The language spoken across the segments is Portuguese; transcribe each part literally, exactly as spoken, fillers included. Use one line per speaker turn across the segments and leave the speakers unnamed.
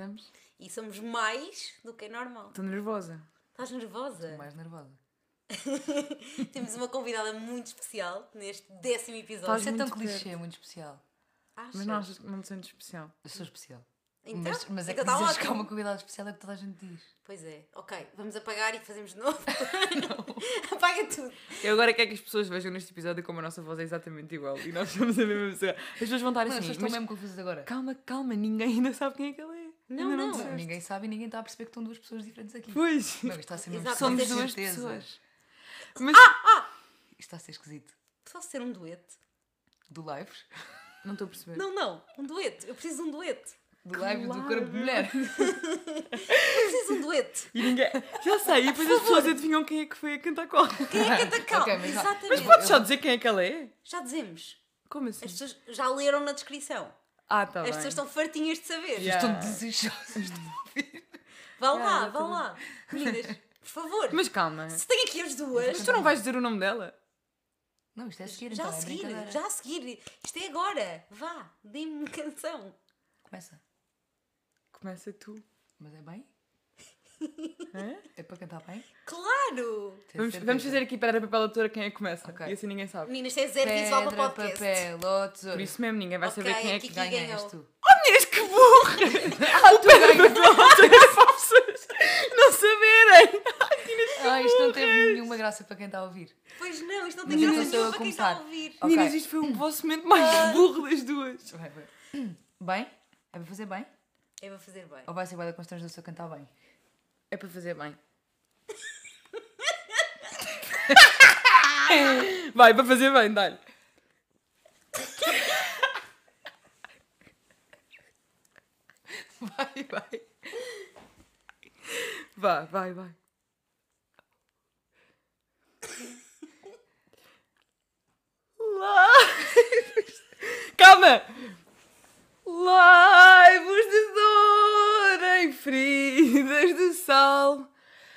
estamos.
E somos mais do que é normal.
Estou nervosa.
Estás nervosa?
Estou mais nervosa.
Temos uma convidada muito especial neste décimo episódio.
Estás
Isso é tão
muito
clichê,
perto.
é muito especial.
Achas?
Mas não achas que não te sentes especial?
Eu sou especial.
Então,
mas, mas é
então
que
tá
dizes que há
ótimo.
uma convidada especial é que toda a gente diz.
Pois é. Ok, vamos apagar e fazemos de novo. Apaga tudo.
Eu agora quero que as pessoas vejam neste episódio como a nossa voz é exatamente igual e nós somos a mesma pessoa. As pessoas vão estar
Não, as
assim,
pessoas estão
mas
mesmo confusas agora.
calma, calma, ninguém ainda sabe quem é que ela é.
Não,
Ainda
não.
disseste.
Ninguém sabe e ninguém está a perceber que estão duas pessoas diferentes aqui.
Pois.
Não, isto está a ser mesmo
Exato,
Somos
tens
duas
certeza.
pessoas. Mas
Isto está a ser esquisito.
Posso ser um dueto?
Do lives?
não estou a perceber.
Não, não. Um dueto. Eu preciso de um dueto.
Do live do
Claro.
corpo de mulher.
Eu preciso de um dueto.
E ninguém. Já sei, e depois as pessoas adivinham quem é que foi a cantar qual.
Quem é que canta calma?
Ok, mas-
Exatamente.
Mas podes só dizer quem é que ela é?
Já dizemos.
Como assim?
As pessoas já leram na descrição.
Ah, tá
As
bem.
pessoas estão fartinhas de saber.
Yeah.
Estão desejosas de ouvir.
Vá
Yeah,
lá,
já
vá
tô-
lá. Meninas, por favor.
Mas calma.
Se tem aqui as duas,
Mas tu não vais dizer o nome dela?
Não, isto é a seguir,
já
então,
a
é
seguir,
brincadeira.
já a seguir. Isto é agora. Vá, dê-me uma canção.
Começa.
Começa tu.
Mas é bem?
Hã?
É para cantar bem?
Claro!
Tenho
Vamos,
certeza.
vamos fazer aqui pedra, papel, autora quem é que começa.
Ok.
E assim ninguém sabe.
Meninas, isto é zero visual para
Pedra,
podcast.
papel, ou tesoura.
Por isso mesmo, ninguém vai
Ok,
saber quem é que
aqui-
ganha.
Ganha, és
ganhou.
tu.
Oh, meninas, que burra! o pedra, papel, autora é para as pessoas não saberem.
Ah, isto não teve nenhuma graça para quem está a ouvir.
Pois não, isto não tem
Mas
graça
então sou eu
nenhuma
a
para quem está a
começar.
ouvir.
Ok.
Meninas, isto foi o vosso momento mais burro das duas.
Vai, vai. Bem? É para fazer bem?
Eu vou fazer bem.
Ou vai ser bué da constrangedor se eu cantar bem?
É para fazer bem. Vai, para fazer bem, dá-lhe.
Vai, vai.
Vai, vai, vai. Lives. Calma! Laivos de dor em feridas de sal.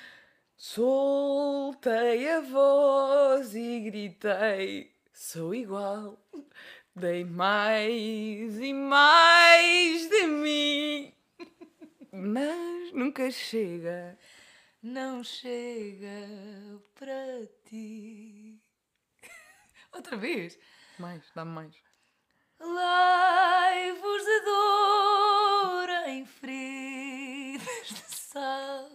Soltei a voz e gritei: sou igual. Dei mais e mais de mim. Mas nunca chega.
Não chega para ti. Outra vez.
Mais, dá-me mais.
Laivos de dor em feridas de sal.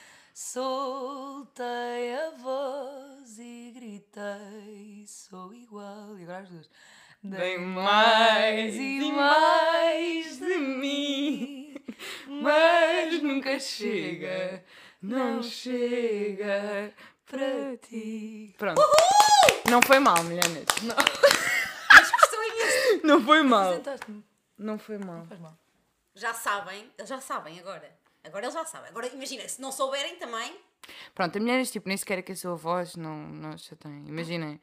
Soltei a voz e gritei: sou igual. E agora as duas.
Dei mais e mais de mim. Mas nunca chega, não chega para ti. Pronto. Não foi mal, meninas. Não,
Mas gostou imenso.
não foi mal.
Apresentaste-me.
Não foi mal.
Não faz mal.
Já sabem, eles já sabem agora. Agora eles já sabem. Agora imagina, se não souberem também.
Pronto, a mulher tipo, nem sequer é que a sua voz não, não chateiem. Imaginem.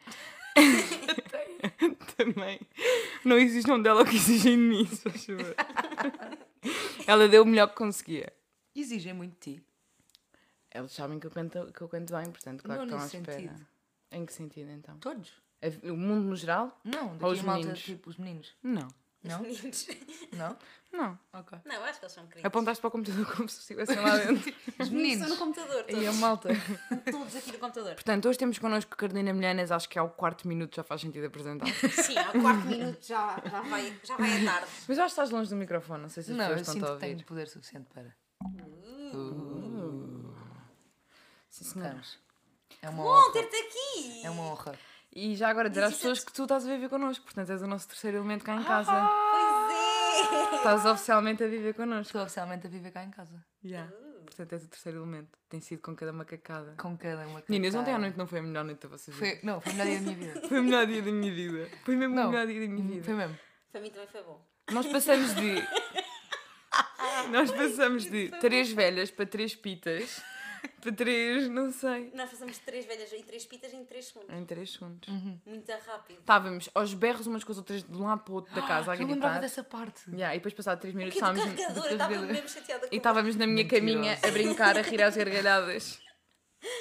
Também. Não existe um dela que exigem de mim, se faz favor. Ela deu o melhor que conseguia.
Exigem muito de ti.
Eles sabem que eu canto, que eu canto bem, portanto, claro
Não
que estão à
nesse
espera.
sentido.
Em que sentido, então?
Todos?
O mundo no geral?
Não,
Ou
daqui
os
a malta,
meninos?
tipo os meninos.
Não.
Não?
Meninos.
Não?
Não.
Ok.
Não, acho que eles são queridos.
Apontaste para o computador como se estivessem lá dentro.
Os
Estão
meninos.
no computador,
E a
todos.
malta.
Todos aqui no computador.
Portanto, hoje temos connosco Carolina Milhanes, acho que ao quarto minuto já faz sentido apresentar.
Sim, ao quarto minuto já, já, vai, já vai à tarde.
Mas já estás longe do microfone, não sei se as
Não, eu
pessoas
sinto
estão a
que
ouvir.
tenho poder suficiente para.
Sim, senhora.
Estamos. É uma
Bom
honra.
ter-te aqui!
É uma honra.
E já agora dizer às
Existe-
pessoas que tu estás a viver connosco, portanto és o nosso terceiro elemento cá em casa.
Pois é!
Estás oficialmente a viver connosco.
Estou oficialmente a viver cá em casa.
Yeah. Portanto és o terceiro elemento. Tem sido com cada macacada.
Com cada uma.
Meninas, ontem à
cacada.
noite não foi a melhor noite da vossa vida.
Foi, não, foi o melhor dia da minha vida.
Foi o melhor dia da minha vida. Foi mesmo
Não.
o melhor dia da minha vida.
Foi mesmo.
Para mim também foi bom.
Nós passamos de. Nós passamos de três velhas para três pitas. Para três, não sei.
Nós fazemos três velhas e três pitas em três segundos.
Em três segundos.
Muito rápido.
Estávamos aos berros umas com as outras de um lado para o outro da casa a
Eu lembrava
gritar.
dessa parte.
Yeah, e depois passado três minutos
Que do
estávamos.
carregador, eu
depois
estava
dele.
mesmo chateada com
E estávamos na minha
Mentirosa.
caminha a brincar, a rir às gargalhadas.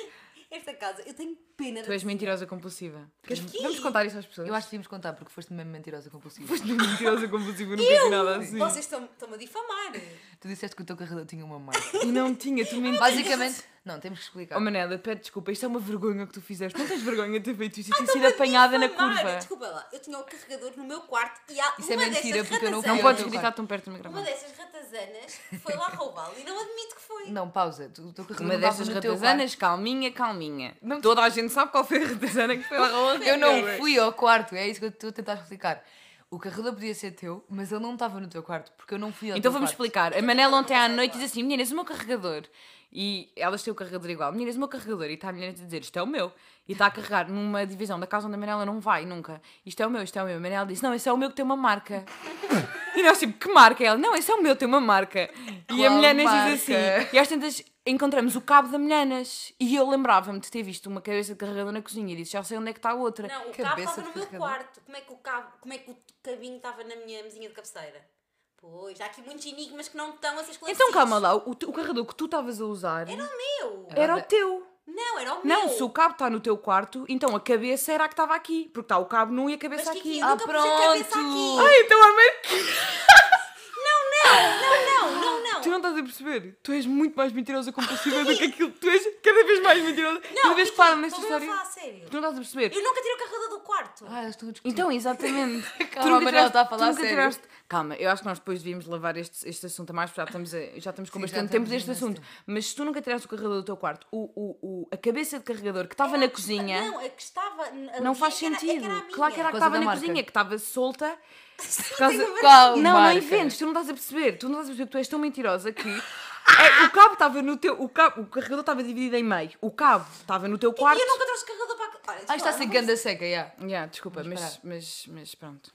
Esta casa, eu tenho pena
Tu és mentirosa compulsiva. Queres-
Porquê?
Vamos contar isso às pessoas?
Eu acho que devíamos contar, porque foste mesmo mentirosa compulsiva.
Foste mentirosa compulsiva, nunca vi nada assim.
Vocês estão- estão-me a difamar.
Tu disseste que o teu carregador tinha uma marca.
E não tinha, tu mentiste.
Basicamente, não, temos que explicar.
Oh Manela, pede desculpa, isto é uma vergonha que tu fizeste. Não tens vergonha de ter feito isso e ter sido
Estão-me a
apanhada na
difamar.
curva.
Desculpa lá, eu tinha o carregador no meu quarto e há
Isso é
uma
mentira,
dessas
porque eu não fui
Não
ao
ratazanas-
podes
teu
gritar
quarto.
tão perto do
Uma
microfone.
dessas ratazanas foi lá roubá-lo e não admito que foi.
Não, pausa. Tu- O teu carregador
Uma
não estava
destas
no teu
ratazanas, calminha, calminha.
Não-
Toda a gente sabe qual foi a ratazana que foi lá ao
quarto. Eu não fui ao quarto, é isso que eu estou a tentar explicar. O carregador podia ser teu, mas ele não estava no teu quarto, porque eu não fui ao
Então
teu
vamos
quarto.
explicar. A Manela ontem à noite diz assim: meninas, o meu carregador. E elas têm o carregador igual. Meninas, o meu carregador. E está a menina a dizer: isto é o meu. E está a carregar numa divisão da casa onde a Manela não vai nunca. Isto é o meu, isto é o meu. A Manela disse: não, esse é o meu que tem uma marca. E nós tipo: que marca? E ela: não, esse é o meu, tem uma marca. E a
Qual
Milhanas
marca?
diz assim. E às tantas encontramos o cabo da Milhanas. E eu lembrava-me de ter visto uma cabeça de carregador na cozinha e disse: já sei onde é que está a outra.
Não, o
Cabeça
cabo estava
de
no meu
carregador.
quarto. Como é que o cabo, como é que o cabinho estava na minha mesinha de cabeceira? Pois, há aqui muitos enigmas que não estão a ser esclarecidos.
Então calma lá, o, o carregador que tu estavas a usar
Era o meu.
era o teu.
Não, era o meu.
Não, se o cabo está no teu quarto, então a cabeça era a que estava aqui. Porque está o cabo num e a
Mas
cabeça
Kiki,
aqui.
eu
Ah,
nunca pus a cabeça
pronto.
aqui.
Ai, então a mãe...
Não, não, não, não.
Tu não estás a perceber? Tu és muito mais mentirosa compulsiva do que aquilo. Tu és cada vez mais mentirosa. Cada vez que falam nesta
estou
história.
a falar a sério.
Tu não estás a perceber?
Eu nunca tirei o carregador do quarto.
Ah, eu estou a discutir.
Então, exatamente.
Calma, a Manela está a falar
tu nunca
sério.
tiraste... Calma, eu acho que nós depois devíamos levar este, este assunto a mais, porque já estamos, a- já estamos com
Sim,
bastante
já
tempo
estamos
deste
imenso
assunto.
tempo.
Mas se tu nunca tiraste o carregador do teu quarto, o, o, o, a cabeça de carregador que estava
Era
na
a que esta-
cozinha...
Não, a que estava ali
Não faz
é que era- é que
sentido.
era a minha.
Claro que era a que
Por causa
estava
da
na
marca.
cozinha, que estava solta. Por causa...
Qual
Não, não
marca?
inventes, tu não estás a perceber. Tu não estás a perceber que tu és tão mentirosa que é, o cabo estava no teu. O, cabo, o carregador estava dividido em meio. O cabo estava no teu
E
quarto.
eu nunca trouxe carregador para a... Olha,
Ah, está sem ganda seca, já.
Yeah, desculpa,
Vamos
mas,
parar.
mas, mas pronto.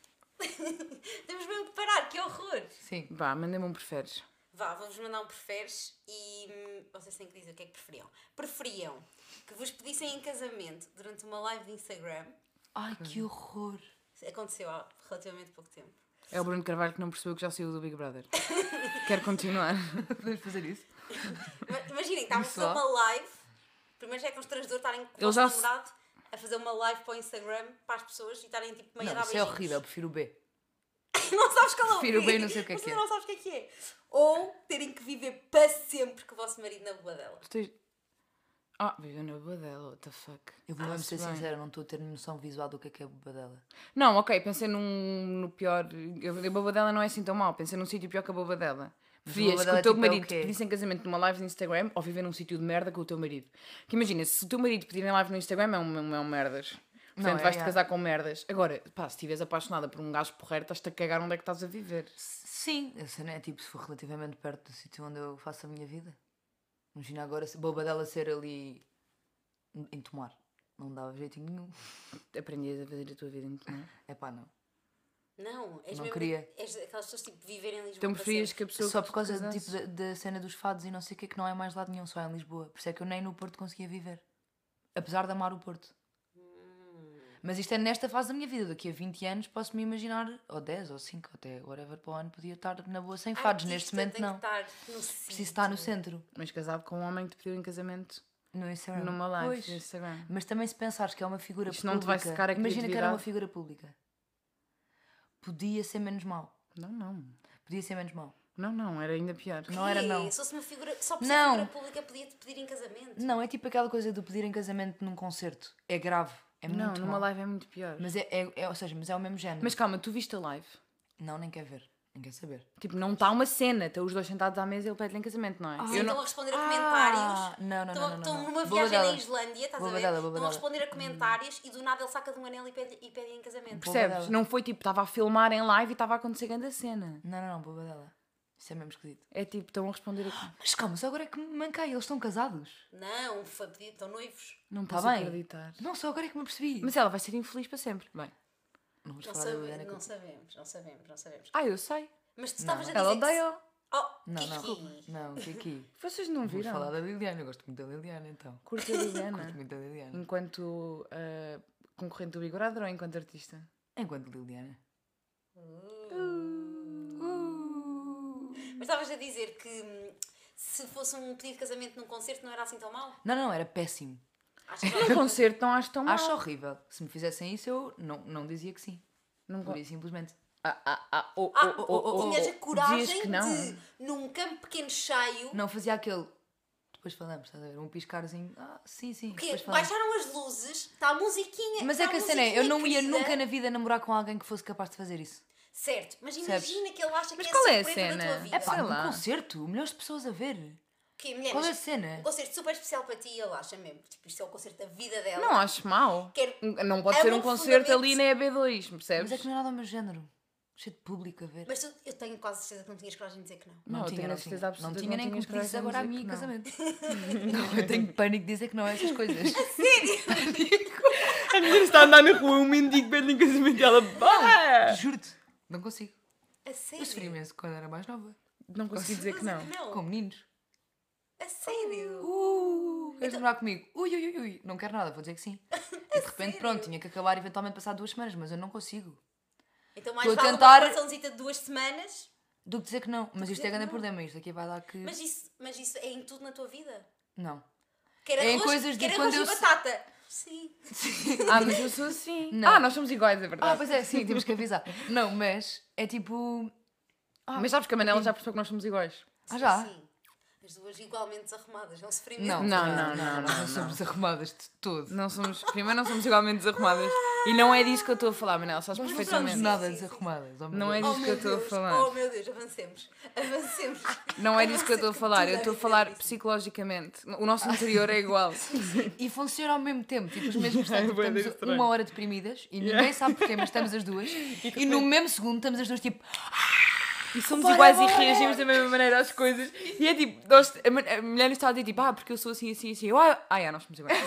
Temos mesmo que parar, que horror.
Sim.
Vá, manda-me um preferes.
Vá, vou-vos mandar um preferes e hum, vocês têm que dizer o que é que preferiam. Preferiam que vos pedissem em casamento durante uma live de Instagram.
Ai, que horror.
Aconteceu há relativamente pouco tempo.
É o Bruno Carvalho que não percebeu que já saiu do Big Brother. Quero continuar.
Podemos fazer isso?
Ima- Imaginem, estava a fazer
Só?
uma live. Primeiro já é constrangedor estarem com o
Ele
vosso
já se-
namorado a fazer uma live para o Instagram para as pessoas e estarem tipo meio a
Não,
dar
isso é
beijinhos.
horrível, prefiro o B.
Não sabes qual é o
Prefiro
B.
bem, não sei o que é
Você
que é.
não sabes o que é que é. Ou terem que viver para sempre com o vosso marido na boa
Tu tens... Ah, vive na boa dela, what the fuck.
Eu vou mesmo
Ah,
ser
se bem.
sincera, não estou a ter noção visual do que é que é a bobadela.
Não, ok, pensei num, no pior. A Bobadela não é assim tão mal, pensei num sítio pior que a Bobadela.
Mas
Preferias que
Bobadela
o teu
tipo é o
marido te
quê?
pedisse em casamento numa live no Instagram ou viver num sítio de merda com o teu marido. Que imagina, se o teu marido pedir em live no Instagram é um, é um merdas. Portanto,
é,
vais-te
é.
casar com merdas. Agora, pá, se estiveres apaixonada por um gajo porreiro, estás-te a cagar onde é que estás a viver.
Sim, essa não é tipo se for relativamente perto do sítio onde eu faço a minha vida. Imagina agora se bobadela ser ali em Tomar. Não dava jeitinho nenhum.
Aprendias a fazer a tua vida em Tomar.
É pá, não.
Não, és
Não
mesmo
queria.
És aquelas pessoas tipo viverem em Lisboa
Então
para
preferias
sempre.
que a pessoa
Só
que
por
tu
causa
casasses-
tipo, da, da cena dos fados e não sei o que, que não é mais lado nenhum, só é em Lisboa. Por isso é que eu nem no Porto conseguia viver. Apesar de amar o Porto.
Hum.
Mas isto é nesta fase da minha vida. Daqui a vinte anos posso-me imaginar, ou dez, ou cinco, até whatever para o ano, podia estar na boa sem fados. Neste
Artista
momento
tem
não.
que estar no
Preciso estar no centro.
Mas casado com um homem que te pediu em casamento
No Instagram.
numa live
Pois.
no Instagram.
Mas também se pensares que é uma figura
Isto
pública...
não te vai secar a
Imagina que era uma
criatividade?
figura pública. Podia ser menos mau.
Não, não.
Podia ser menos mau.
Não, não, era ainda pior.
Não era não.
Se fosse uma figura, só por
Não.
ser figura pública podia-te pedir em casamento.
Não, é tipo aquela coisa do pedir em casamento num concerto. É grave. É
Não,
muito
numa
mau.
live é muito pior.
Mas é, é, é- ou seja, mas é o mesmo género.
Mas calma, tu viste a live?
Não, nem quer ver. Nem quer saber.
Tipo, não está uma cena, estão os dois sentados à mesa e ele pede-lhe em casamento, não é?
Sim,
eu
estão
não...
a responder a
Ah,
comentários.
não, não, não,
Estão,
não,
estão
não.
numa
Boba
viagem
dela.
na Islândia, estás
Boba
a ver?
dela, boba
Estão a
dela.
responder a comentários e do nada ele saca de um anel e pede, e pede em casamento.
Percebes?
dela.
Não foi tipo, estava a filmar em live e estava a acontecer grande a cena.
Não, não, não, boba dela. Isso é mesmo esquisito.
É tipo, estão a responder aqui.
Mas calma, só agora é que me manquei. Eles estão casados.
Não, foi pedido, estão noivos.
Não
Tá
posso
bem.
acreditar.
Não, só agora é que me apercebi.
Mas ela vai ser infeliz para sempre. Bem.
Não vamos
Não,
falar da
sabe,
Liliana
não
Couto.
sabemos, não sabemos, não sabemos.
Ah, eu sei.
Mas tu estavas a dizer
Ela
que se-
odeia.
Oh,
Não, não.
Kiki.
Não, Kiki.
Vocês não
Vamos falar
viram?
da Liliana. Eu gosto muito da Liliana, então.
Curta a Liliana.
Gosto muito da Liliana.
Enquanto ah, concorrente do Big Brother ou enquanto artista?
Enquanto Liliana.
Mas estavas a dizer que hum, se fosse um pedido de casamento num concerto não era assim tão mau?
Não, não, era péssimo.
Acho que
Num concerto não acho tão mal.
Acho horrível. Se me fizessem isso, eu não, não dizia que sim.
Não
Pura e simplesmente.
Ah, ah, ah, oh, oh,
Ah,
oh, oh, oh,
tinhas a
oh.
coragem
Dizias que não.
de, num campo pequeno cheio,
Não fazia aquele. Depois falamos, estás a ver? Um piscarzinho. Ah, sim, sim.
que
Depois falamos.
baixaram as luzes, está a musiquinha.
Mas
tá
é que a cena é, eu não ia nunca na vida namorar com alguém que fosse capaz de fazer isso.
Certo, mas
Percebes?
imagina que ele acha
Mas
que
qual
é
é a
a surpresa da
cena?
tua vida.
É pá,
Sei
num
lá.
concerto, milhões de pessoas a ver.
Que, mulher,
Qual é a
mas
cena?
Um concerto super especial para ti e ele acha mesmo. Tipo, isto é o concerto da vida dela.
Não acho mal.
Quero-
Não pode
Amo
ser um concerto
profundamente-
ali na E B dois, percebes?
Mas é que não é nada do meu género. Cheio de público a ver.
Mas tu- eu tenho quase certeza que não tinhas coragem de dizer que não.
Não, eu
tinha,
tenho
não
a certeza
tinha.
absoluta
Não
que
tinha nem
tinhas
como pedisse
coragem de
agora a
dizer
mim
que
em
não.
casamento. Não, eu tenho pânico de dizer que não é essas coisas.
A menina está a andar na rua, um mendigo pede em casamento e ela... "Bah!"
Juro-te, não consigo.
A sério?
Eu sofri imenso quando era mais nova.
Não consegui dizer que não.
Não.
Com meninos.
A sério?
Uh, queres namorar comigo? Ui, ui, ui, ui. Não quero nada, vou dizer que sim. E de repente,
sério?
pronto, tinha que acabar eventualmente passar duas semanas, mas eu não consigo.
Então mais
Estou a
vale
tentar-
uma relaçãozita de duas semanas.
Do que dizer que não. Mas isto
dizer
é
que
grande
não.
problema. Isto aqui vai dar que.
Mas isso, mas isso é em tudo na tua vida?
Não.
Quer
É em
arroz,
coisas de
quer
quando
arroz
eu
e
se-
batata? Sim.
Ah, mas eu sou assim.
Não.
Ah, nós somos iguais, é
Ah,
verdade.
pois é, sim, temos que avisar. Não, mas é tipo.
Mas sabes que a Manela já percebeu que nós somos iguais.
Ah, já?
Sim. As duas igualmente desarrumadas. Não sofri
Não,
mesmo.
Não,
não,
não,
não,
não,
Nós
não,
não somos arrumadas de todo. Não
Não somos, primeiro não somos igualmente desarrumadas. E não é disso que eu estou a falar, Manela, sabes
somos
perfeitamente.
nada
Sim, sim, sim.
desarrumadas. oh meu
Não é
Deus.
disso que
meu
eu estou a
Deus.
falar.
Oh meu Deus, avancemos. Avancemos.
Não é disso que eu estou a falar, eu
Tudo
estou a
é
falar
diferente.
psicologicamente. O nosso interior é igual.
E funciona ao mesmo tempo. Tipo, os mesmos
É
tempos.
bué de
Estamos
estranho.
uma hora deprimidas e ninguém sabe porquê, mas estamos as duas. E no mesmo segundo estamos as duas tipo.
E somos
Bora,
iguais e
bora.
reagimos da mesma maneira às coisas. E é tipo, nós, a, ma- a mulher nos está a dizer tipo, ah, porque eu sou assim, assim, assim. Eu, ah, ah, é, nós somos iguais.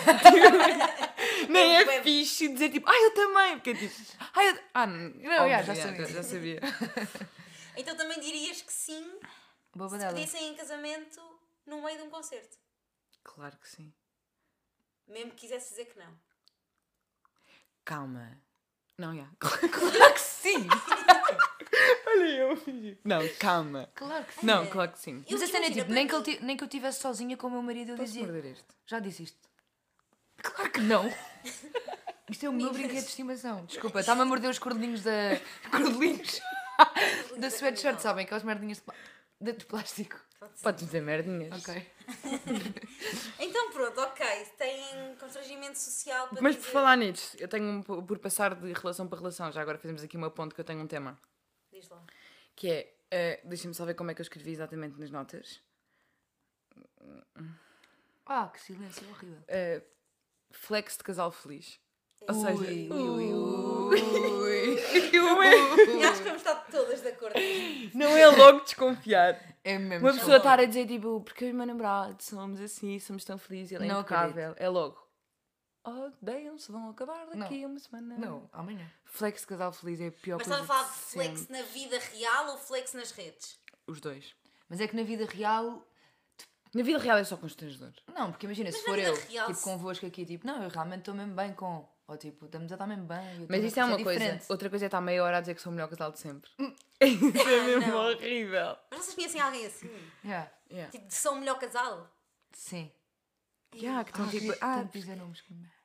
Nem
É
é
bué-
fixe dizer tipo, ah, eu também. Porque é tipo, ah, eu. Ah, não, óbvio,
já sabia.
Já, já sabia.
Então também dirias que sim,
Boba
se
dela.
pedissem em casamento no meio de um concerto.
Claro que sim.
Mesmo que quisesse dizer que não.
Calma. Não, já.
Claro que sim!
Olha eu a fingir. Não, calma.
Claro que sim.
Não, claro que sim.
Mas
Eu-
a cena é
imagina,
tipo, nem que,
para
ele ti- nem que eu estivesse sozinha com o meu marido, eu
Posso
dizia.
morder este?
Já disse isto. Claro que não! Isto é o meu brinquedo de estimação. Desculpa, está-me a morder os cordelinhos da. Cordelinhos? da sweatshirt, sabem? Aquelas merdinhas de, pla- de, de plástico.
Pode ser.
Podes dizer merdinhas.
Ok.
Então pronto, ok. Têm constrangimento social para
Mas por
dizer...
falar nisso, eu tenho um, por passar de relação para relação, já agora fazemos aqui uma ponte que eu tenho um tema.
Diz lá.
Que é, eh, deixa-me só ver como é que eu escrevi exatamente nas notas.
Ah, que silêncio horrível.
Eh, flex de casal feliz. Ou seja,
Ui, ui, ui, ui.
não é,
Eu acho que vamos estar todas de acordo.
não é logo desconfiar.
É mesmo.
Uma
desculpa.
pessoa estar a dizer tipo, porque eu e o meu namorado somos assim, somos tão felizes, ele é
Não
impecável. É logo. Odeiam-se, vão acabar daqui a uma semana.
Não, amanhã.
Flex de casal feliz é a pior
Mas
coisa
estás a falar de
de
flex
sempre.
na vida real ou flex nas redes?
Os dois.
Mas é que na vida real.
Na vida real é só constrangedor.
Não, porque imagina, se
Mas
for
na
eu,
vida real,
tipo,
se-
convosco aqui, tipo, não, eu realmente estou mesmo bem com. Ou tipo, estamos a estar mesmo bem. eu
Mas
tô-
isso é uma coisa.
diferente.
Outra coisa é estar meia hora a dizer que sou o melhor casal de sempre. Isso é mesmo
não.
horrível.
Mas vocês conhecem alguém assim?
Yeah.
Yeah.
Tipo, de são o melhor casal?
Sim.
Yeah, que estão
Ah,
tipo.
queria
Ah,
tanto dizer nomes que me-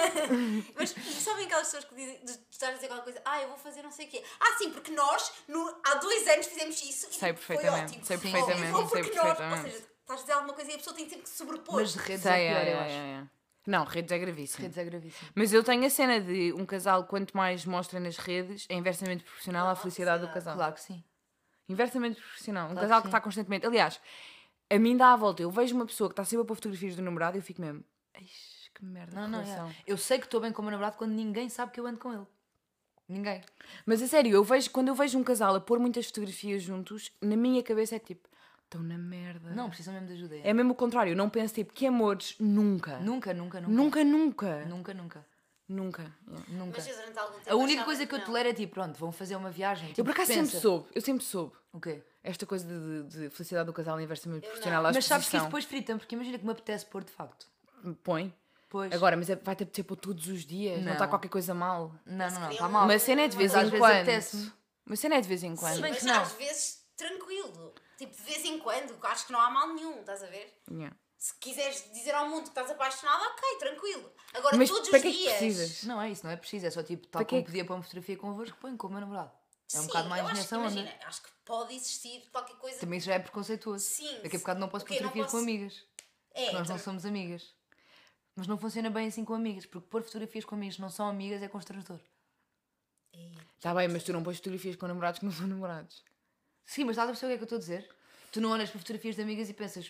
Mas sabem aquelas pessoas que dizem, de estar a dizer aquela coisa, ah, eu vou fazer não sei o quê. Ah, sim, porque nós, no- há dois anos fizemos isso e
Sei
tipo, foi
perfeitamente,
ótimo.
sei
Ou-
perfeitamente,
ou
sei
porque nós-
perfeitamente.
Ou seja, estás a dizer alguma coisa e a pessoa tem sempre que se sobrepor.
Mas de redes
sei,
é pior,
é,
eu
é,
acho.
é, é. Não, redes é gravíssimo.
Redes é gravíssimo.
Mas eu tenho a cena de um casal, quanto mais mostra nas redes, é inversamente proporcional à
Ah,
felicidade do
felicidade.
casal.
Claro que sim.
Inversamente proporcional. Um
Claro
casal
que
que
sim.
está constantemente. Aliás, a mim dá a volta. Eu vejo uma pessoa que está sempre a pôr fotografias do namorado e eu fico mesmo. Eish, que merda
Não,
de
não,
relação.
é. Eu sei que estou bem com o meu namorado quando ninguém sabe que eu ando com ele. Ninguém.
Mas a sério, eu vejo, quando eu vejo um casal a pôr muitas fotografias juntos, na minha cabeça é tipo, estão na merda.
Não, precisam mesmo de ajuda.
É mesmo o contrário. Eu não penso tipo, que amores, nunca.
Nunca, nunca, nunca.
Nunca, nunca.
Nunca, nunca.
Nunca. Yeah.
Nunca.
Mas eu durante algum tempo
A única
achava
coisa que eu
não.
tolero é tipo, pronto, vão fazer uma viagem.
Eu
tipo,
por acaso
pensa.
sempre soube. Eu sempre soube.
O quê?
Esta coisa de, de- de felicidade do casal inversamente
Eu
proporcional
não.
à
Mas sabes que isso
exposição.
depois frita-me, porque imagina que me apetece pôr de facto.
Põe.
Pois.
Agora, mas é, vai ter de ser por todos os dias. Não
Não.
está qualquer coisa mal.
Não, não, não,
queriam
está mal.
Uma cena é de vez
Mas às
em
vezes
quando.
apetece-me.
Uma cena é de vez em quando.
Sim,
bem
mas
que não.
às vezes tranquilo. Tipo, de vez em quando, acho que não há mal nenhum, estás a ver?
Yeah.
Se quiseres dizer ao mundo que estás apaixonada, ok, tranquilo. Agora,
Mas
todos
para
os
que é que
dias...
precisas?
Não é isso, não é preciso. É só tipo, tal
Para quê?
como podia pôr uma fotografia convosco, põe com o meu namorado. É um
Sim,
bocado mais
eu acho
nessa
que,
onda.
imagina, acho que pode existir qualquer coisa...
Também isso já é preconceituoso.
Sim.
Daqui a bocado não posso
O quê? Não
fotografias com
posso-
amigas.
É,
Que nós não
tra-
somos amigas. Mas não funciona bem assim com amigas, porque pôr fotografias com amigas que não são amigas é constrangedor.
Está bem, mas tu não pões fotografias com namorados que não são namorados.
Sim, mas estás a perceber o que é que eu estou a dizer? Tu não olhas para fotografias de amigas e pensas,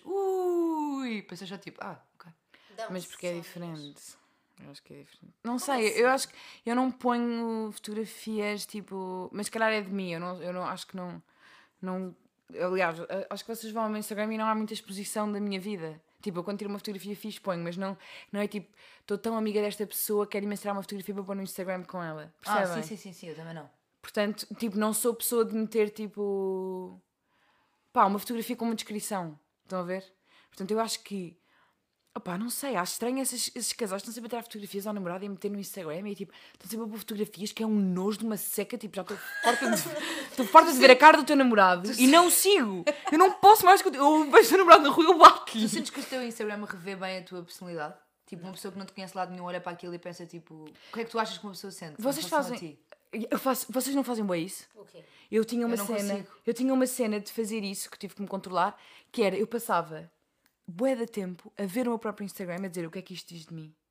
ui, pensas já tipo, ah, ok.
dão-se,
Mas porque é
são
diferente. Eu acho que é diferente. Não sei, eu acho que eu não ponho fotografias tipo. Mas se calhar é de mim, eu não, eu não acho que não. não aliás, a- acho que vocês vão ao meu Instagram e não há muita exposição da minha vida. Tipo, eu quando tiro uma fotografia fixe ponho, mas não, não é tipo, estou tão amiga desta pessoa, quero imenso tirar uma fotografia para pôr no Instagram com ela.
Ah,
Percebem?
sim, sim, sim, sim, eu também não.
Portanto, tipo, não sou pessoa de meter tipo. Pá, uma fotografia com uma descrição. Estão a ver? Portanto, eu acho que. Opá, não sei, acho estranho esses, esses casais que estão sempre a tirar fotografias ao namorado e a meter no Instagram e tipo, estão sempre a pôr fotografias que é um nojo de uma seca, tipo, já estou farta de, estou farta de ver a cara do teu namorado e não o sigo. Eu não posso mais que eu, eu vejo o teu namorado no rua e eu
Tu
bato-lhe.
sentes que o teu Instagram revê bem a tua personalidade? Tipo, uma pessoa que não te conhece de lado nenhum olha para aquilo e pensa tipo, o que é que tu achas que uma pessoa sente? em
Vocês
relação a
fazem.
ti?
Eu faço, vocês não fazem bem isso?
O quê?
Eu tinha uma
não
cena,
consigo.
eu tinha uma cena de fazer isso que tive que me controlar, que era eu passava bué de tempo a ver o meu próprio Instagram a dizer o que é que isto diz de mim.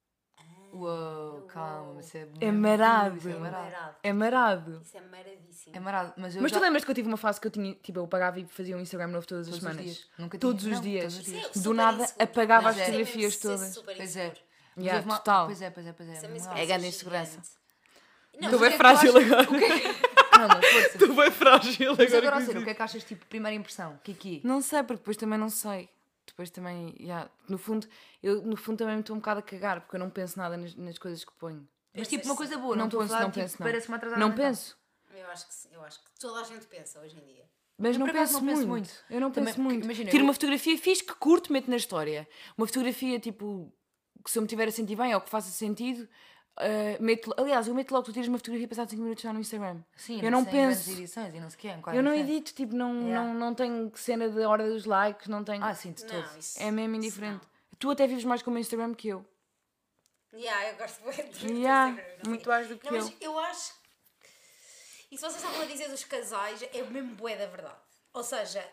Uou, calma, mas isso é
É
muito-
marado.
isso É marado.
Marado.
É marado.
Isso é maradíssimo.
É marado, mas eu
Mas
já...
tu lembras que eu tive uma fase que eu tinha, tipo, eu pagava e fazia um Instagram novo todas as
Todos os
semanas?
dias. Nunca
Todos
tinha-
os
não,
dias.
todos os dias.
Isso é
Do
super
nada
inseguro.
apagava
Mas
as
é-
fotografias
Isso é
todas.
super
Pois é.
inseguro.
Mas
Yeah,
houve uma-
total.
Pois é, pois é, pois é.
Isso é uma
Não,
É grande
insegurança
insegurança.
Não,
Estou
mas
bem
o que é que tu
frágil
achas-
agora.
o que é que- Não, não, força.
Estou bem frágil
Mas
agora.
agora a
que
sério,
eu
o que é que achas, tipo, primeira impressão? Kiki?
Não sei, porque depois também não sei. Depois também, yeah, no fundo, eu no fundo também me estou um bocado a cagar, porque eu não penso nada nas, nas coisas que ponho.
Mas tipo, uma coisa boa, não
Não
estou a
penso,
falar,
não
tipo,
penso, não.
parece uma atrasada
Não
mental.
penso.
Eu acho que sim, eu acho que toda a gente pensa hoje em dia.
Mas
Eu,
não
por acaso,
penso,
não penso
muito.
muito.
Eu não
Também,
penso
porque,
muito.
imagina,
Tiro
eu-
uma fotografia fixe que curto, meto na história. Uma fotografia, tipo, que se eu me tiver a sentir bem ou que faça sentido, ah, meto... Aliás, eu meto logo, tu tiras uma fotografia passado cinco minutos já no Instagram.
Sim,
eu não
sem grandes
penso.
edições e não sei o quê, é um quadro
Eu não
diferente.
edito, tipo, não,
Yeah.
não, não tenho cena de hora dos likes, não tenho...
Ah, sim, de todo.
Não, isso...
É mesmo indiferente. Tu até vives mais com o meu Instagram que eu.
Yeah, eu gosto muito do
Yeah,
Instagram, não sei
muito
quê.
mais do que
Não, mas
eu.
eu acho... E se vocês estavam a dizer dos casais, é mesmo bué da verdade. Ou seja,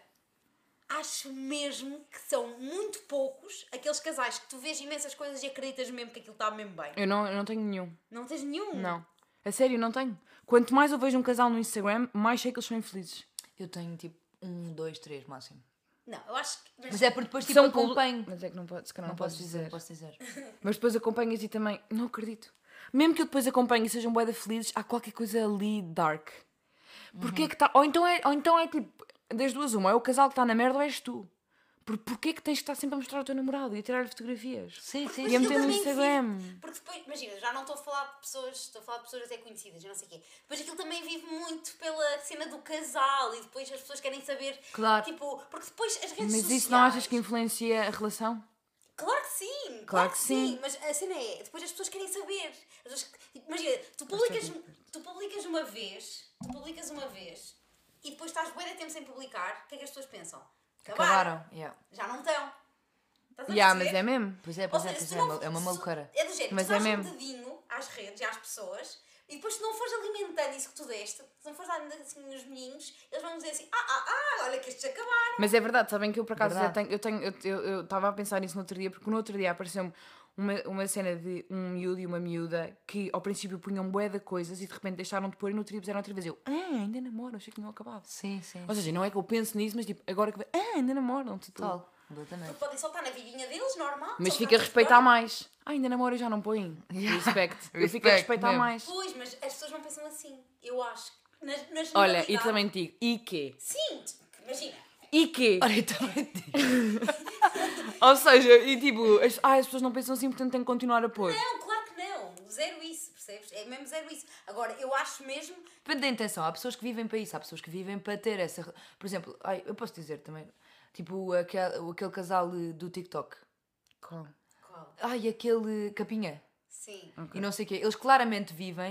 acho mesmo que são muito poucos aqueles casais que tu vês imensas coisas e acreditas mesmo que aquilo está mesmo bem.
Eu não, eu não tenho nenhum.
Não tens nenhum?
Não. A sério, não tenho. Quanto mais eu vejo um casal no Instagram, mais sei que eles são infelizes.
Eu tenho tipo um, dois, três máximo.
Não, eu acho que...
Mas é porque depois tipo
São
acompanho.
Mas é que não pode, se calhar
Não,
não,
posso
posso
dizer,
dizer.
não posso dizer.
Mas depois acompanhas e também, não acredito. Mesmo que eu depois acompanhe e sejam bué de felizes, há qualquer coisa ali dark. Porquê
Uhum.
que está... Ou então é, ou então é tipo, das duas uma, é o casal que está na merda ou és tu. Por, porquê que tens de estar sempre a mostrar o teu namorado e a tirar-lhe fotografias?
Sim, sim,
E a
eu
meter no
também
Instagram.
vivo- porque depois, imagina, já não estou a falar de pessoas, estou a falar de pessoas até conhecidas, eu não sei o quê. Depois aquilo também vive muito pela cena do casal e depois as pessoas querem saber.
Claro.
Tipo, porque depois as redes
Mas
sociais.
isso não achas que influencia a relação?
Claro que sim, claro,
Claro
que
que
sim.
sim.
Mas a cena é, depois as pessoas querem saber. As pessoas- tipo, imagina, tu publicas, tu publicas uma vez, tu publicas uma vez e depois estás bué de tempo sem publicar, o que é que as pessoas pensam? Acabaram.
Acabaram. Yeah.
Já não estão. Estás a
Já,
perceber?
mas é mesmo.
Pois é,
Ou
pois é,
seja,
pois
se
é,
tu
é
não-
uma- é uma
se-
maluqueira.
É do género,
Mas
tu
é
dás um
mesmo.
dedinho às redes e às pessoas e depois se não fores alimentando isso que tu deste, se não fores dando assim nos meninos, eles vão dizer assim, ah, ah, ah, olha que estes acabaram.
Mas é verdade, sabem que eu por acaso já
Verdade.
tenho, eu tenho, eu eu- eu estava a pensar nisso no outro dia, porque no outro dia apareceu-me uma, uma cena de um miúdo e uma miúda que ao princípio punham bué de coisas e de repente deixaram de pôr e no outro dia puseram outra vez. Eu, ah, ainda namoram, achei que não acabava.
Sim, sim.
Ou seja, não é que eu penso nisso, mas tipo, agora que ah, ainda namoram, tudo.
Total, completamente.
Porque podem soltar na vidinha deles, normal.
Mas
soltar
fica a
nos
respeitar
próprios.
mais. Ah, ainda namoro e já não põe. Respect. Eu fico a
Respect
respeitar
mesmo.
mais.
Pois, mas as pessoas não pensam assim. Eu acho. que Na, na
Olha, e
generalidade-
também te digo, e quê?
Sim, tu- imagina.
E quê?
Olha, eu também te digo.
Ou seja, e tipo, as, ah, as pessoas não pensam assim, portanto têm que continuar a pôr.
Não, claro que não. Zero isso, percebes? É mesmo zero isso. Agora, eu acho mesmo...
Depende da intenção. Há pessoas que vivem para isso, há pessoas que vivem para ter essa. Por exemplo, ai, eu posso dizer também, tipo aquele, aquele casal de- do TikTok.
Qual?
Qual?
Ai, aquele capinha.
Sim.
E não sei o quê. Eles claramente vivem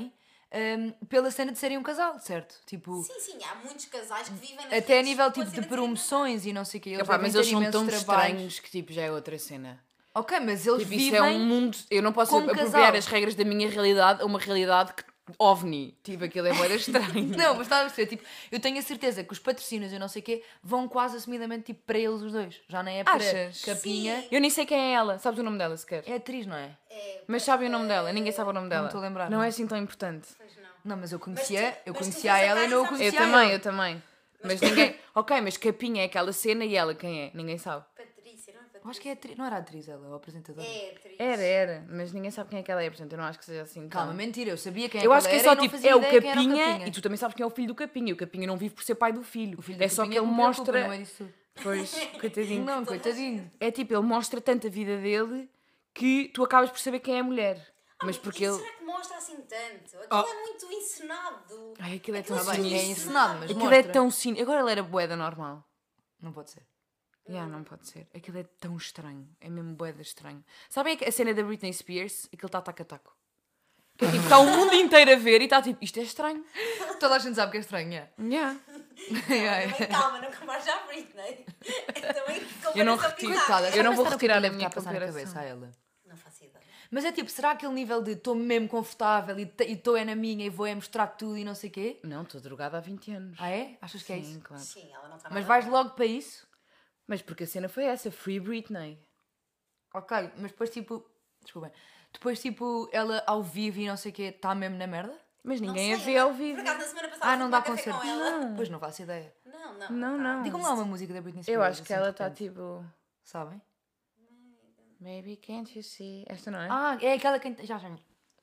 hum, pela cena de serem um casal, certo? Tipo,
Sim, sim, há muitos casais que vivem nas
até a
redes
nível
com a
tipo de
cena de
promoções e não sei o quê. Eles
Epá,
devem
mas
ter
eles são
imensos
tão
trabalhos.
estranhos que tipo já é outra cena.
Ok, mas eles
Tipo,
vivem...
isso é um mundo. Eu não posso
como
apropriar
casal.
as regras da minha realidade a uma realidade que ovni. Tipo, aquilo é moeda estranho.
Não, mas estava a perceber, tipo, eu tenho a certeza que os patrocínios e não sei o quê vão quase assumidamente tipo para eles os dois. Já nem é para
Achas?
Capinha.
Sim.
Eu nem sei quem é ela. Sabes o nome dela sequer?
É atriz, não é?
É,
Mas sabem o nome dela? Ninguém sabe o nome dela.
me estou a lembrar,
Não
não.
é assim tão importante.
pois não.
Não, mas eu
Mas
conhecia,
tu-
eu
mas tu
conhecia a
vês a
ela e
cara
não
e
a
sabes
Eu
conhecia a
também,
ela.
eu também. Mas ninguém. Ok, mas Capinha é aquela cena e ela quem é? Ninguém sabe.
Patrícia, não é Patrícia?
Eu acho que é atriz, não era atriz ela, ou apresentadora.
É atriz.
Era, era. Mas ninguém sabe quem é que ela é, portanto eu não acho que seja assim. tão-
Calma, mentira, eu sabia quem é
Eu
que
acho
ela
que é
era
só
e não
tipo,
fazia
é o
ideia quem era
Capinha e tu também sabes quem é o filho do Capinha. E o Capinha não vive por ser pai do filho.
O filho do
É só
Capinha
que ele
me preocupa,
mostra.
não é disso tudo.
Pois, coitadinho.
Não, coitadinho.
É tipo, ele mostra tanto a vida dele que tu acabas por saber quem é a mulher.
Ah,
Mas porque
e
ele.
será que mostra assim tanto? Aquilo
Oh.
é muito encenado.
Ai, aquilo é tão
Tá bem,
sinistro.
é encenado, mas
Aquilo
mostra.
é tão sinistro. Agora ele era boeda normal.
Não pode ser.
Já, não pode ser. Aquilo é tão estranho. É mesmo boeda estranho. Sabem a cena da Britney Spears? Aquilo está taco a taco. Que é tipo, está o mundo inteiro a ver e está tipo, isto é estranho.
Toda a gente sabe que é estranho, é.
Yeah.
Também calma, nunca mais já a Britney. Também
Eu não
comparação
retiro.
bizarra.
Coitada,
Eu não
sabe
vou
essa
retirar
era
a
o que
minha
está passar na
comparação.
cabeça a ela.
Não faço ideia.
Mas é tipo, será aquele nível de estou mesmo confortável e estou é na minha e vou é mostrar tudo e não sei o quê?
Não, estou drogada há vinte anos.
Ah é? Achas que é
Sim,
isso?
claro.
Sim, ela não está
Mas
nada
vais
bem.
logo para isso?
Mas porque a cena foi essa, Free Britney.
Ok, mas depois tipo... Desculpem. Depois tipo, ela ao vivo e não sei o quê está mesmo na merda?
Mas
Não
ninguém a
sei,
vê
eu-
ao vivo.
Por acaso, na semana passada,
Ah,
fui
não
tomar
dá
café
concerto.
com ela.
Não.
Pois não faço ideia.
Não, não.
Não,
tá.
não.
Digam lá uma música da Britney Spears.
Eu acho que
assim,
ela
de
está
repente.
tipo.
Sabem?
Maybe can't you see? Esta não é?
Ah, é aquela que... Já, já.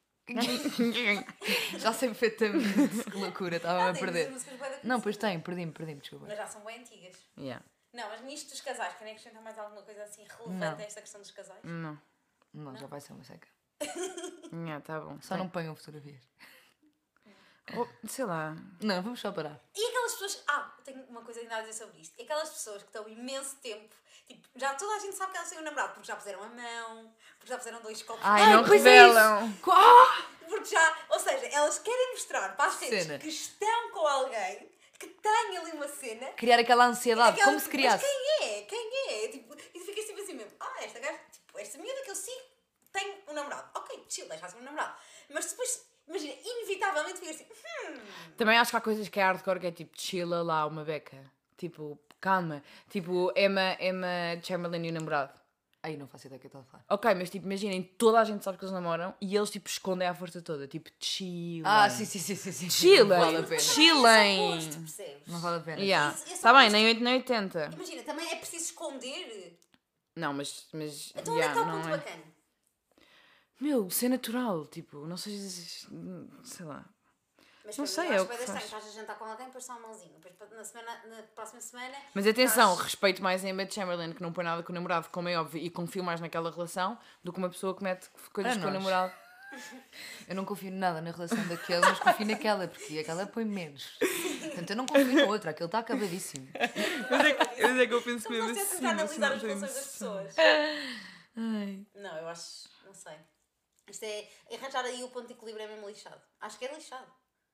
Já sei perfeitamente. Que loucura, estava
Ela
a
tem
perder.
músicas bué da
Não, pois
conhecidas.
tem, perdi-me, perdi-me, desculpa.
Mas já são bem antigas.
Yeah.
Não, mas nisto dos casais, querem acrescentar mais alguma coisa assim relevante
Não.
a esta questão dos casais?
Não.
Não, já vai ser uma seca.
Yeah, tá bom.
Só não ponham fotografias.
Oh, sei lá.
Não, vamos só parar.
E aquelas pessoas. Ah, tenho uma coisa ainda a dizer sobre isto. E aquelas pessoas que estão imenso tempo. Tipo, já toda a gente sabe que elas têm um namorado, porque já puseram a mão, porque já puseram dois copos.
Ai, não
pois é
revelam.
isso. Ah!
Porque já. Ou seja, elas querem mostrar para as
Cena.
redes que estão com alguém, que têm ali uma cena.
Criar aquela ansiedade,
aquela-
como se criasse.
Mas quem é? Quem é? Tipo, e tu ficas tipo assim mesmo. Ah, esta gaja, tipo, esta miúda que eu sigo tem um namorado. Ok, chill, deixa-se um namorado. Mas depois, imagina, inevitavelmente ficas assim. Hum.
Também acho que há coisas que é hardcore que é tipo, chila lá uma beca. Tipo, calma. Tipo, Emma, Emma Chamberlain e o namorado.
Aí não faço ideia do que eu estou a falar.
Ok, mas tipo, imaginem, toda a gente sabe que eles namoram e eles tipo escondem à força toda. Tipo, chila.
Ah, sim, sim, sim, sim. sim.
Chilem.
Não vale a pena.
Chilem.
Gosto, percebes?
Não vale a pena.
Yeah.
Isso- isso
Tá
é
bem,
gosto.
nem oito nem oitenta.
Imagina, também é preciso esconder.
Não, mas. mas
Então
yeah,
onde é que está o
não
ponto
é.
bacana?
Meu, ser natural. Tipo, não sei. Sei lá.
Mas
Não
para
sei,
mim,
é
eu
o
acho
que
que
faz.
estás a jantar com alguém, depois só a mãozinha. Depois na, semana, na próxima semana.
Mas atenção,
estás-
respeito mais a Emma Chamberlain que não põe nada com o namorado, como é óbvio, e confio mais naquela relação do que uma pessoa que mete coisas
Ah,
com o
nós.
namorado.
Eu não confio nada na relação daquele, mas confio naquela, porque aquela põe menos. Portanto, eu não confio na outra, aquele está acabadíssimo.
Mas é que eu penso
Como você tentar analisar as relações das pessoas.
Ai.
Não, eu acho. Não sei. Isto é. Arranjar aí o ponto de equilíbrio é mesmo lixado. Acho que é lixado.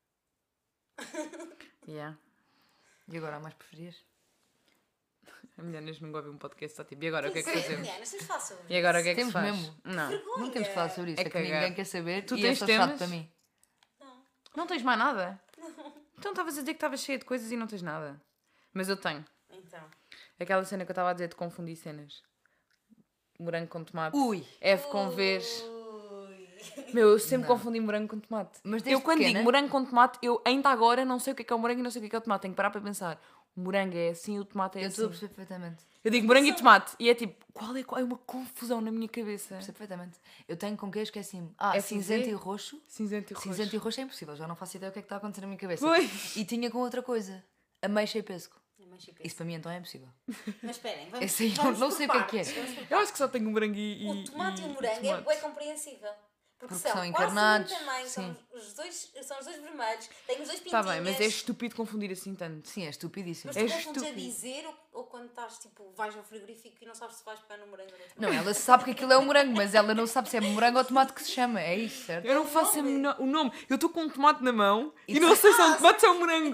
Yeah.
E agora há mais preferias?
A mulher neste nunca ouviu um podcast, está tipo, e agora o que é que
Pois
fazemos?
mulher, nós temos de falar sobre
E agora o que é que
Temos
se faz?
mesmo.
Não.
Vergonha.
Não temos de falar sobre isso,
É
é, que
cagar.
ninguém quer saber
Tu
e
tens
é só chato
temas?
para mim.
Não.
Não tens mais nada? Então estavas a dizer que estavas cheia de coisas e não tens nada. Mas eu tenho.
Então.
Aquela cena que eu estava a dizer de confundir cenas. Morango com tomate.
Ui!
F com vez.
Ui.
Meu, eu sempre
Não.
confundi morango com tomate.
Mas
eu
desde
quando
pequena?
digo morango com tomate, eu ainda agora não sei o que é que é o morango e não sei o que é que é o tomate. Tenho que parar para pensar. O morango é assim, o tomate é
Eu estou a
assim.
perceber perfeitamente.
Eu digo morango e tomate. E é tipo, qual é, qual é uma confusão na minha cabeça?
Percebo perfeitamente. Eu tenho com queijo que é assim. Ah,
É
cinzento
cinzento?
e roxo.
Cinzento e roxo.
Cinzento e roxo é impossível, já não faço ideia o que é que está a acontecer na minha cabeça.
Pois.
E tinha com outra coisa. Ameixa e pesco.
Mas, tipo,
Isso para mim então é impossível.
mas esperem, vamos,
Esse aí eu
vamos
não
por
sei o que é que é.
partes, vamos por
Eu acho que só tenho morango e, e
O tomate e o
e
morango é
tomate.
bué compreensível. Porque,
Porque
são,
são
quase
encarnados,
do mesmo tamanho,
sim.
são os dois, são os dois vermelhos, têm os dois
Está
pintinhos.
bem, mas é estúpido confundir assim tanto.
Sim, é estupidíssimo.
Mas
É
tu confundes a
estúpido.
dizer ou, ou quando estás, tipo, vais ao frigorífico e não sabes se vais pegar no morango ou não.
Não, ela sabe que aquilo é um morango, mas ela não sabe se é morango ou tomate que se chama. É isso, certo?
Eu não
o
faço a
nome.
menor- o nome. Eu estou com um tomate na mão e,
E
não
tu-
sei se é um tomate ou é um morango.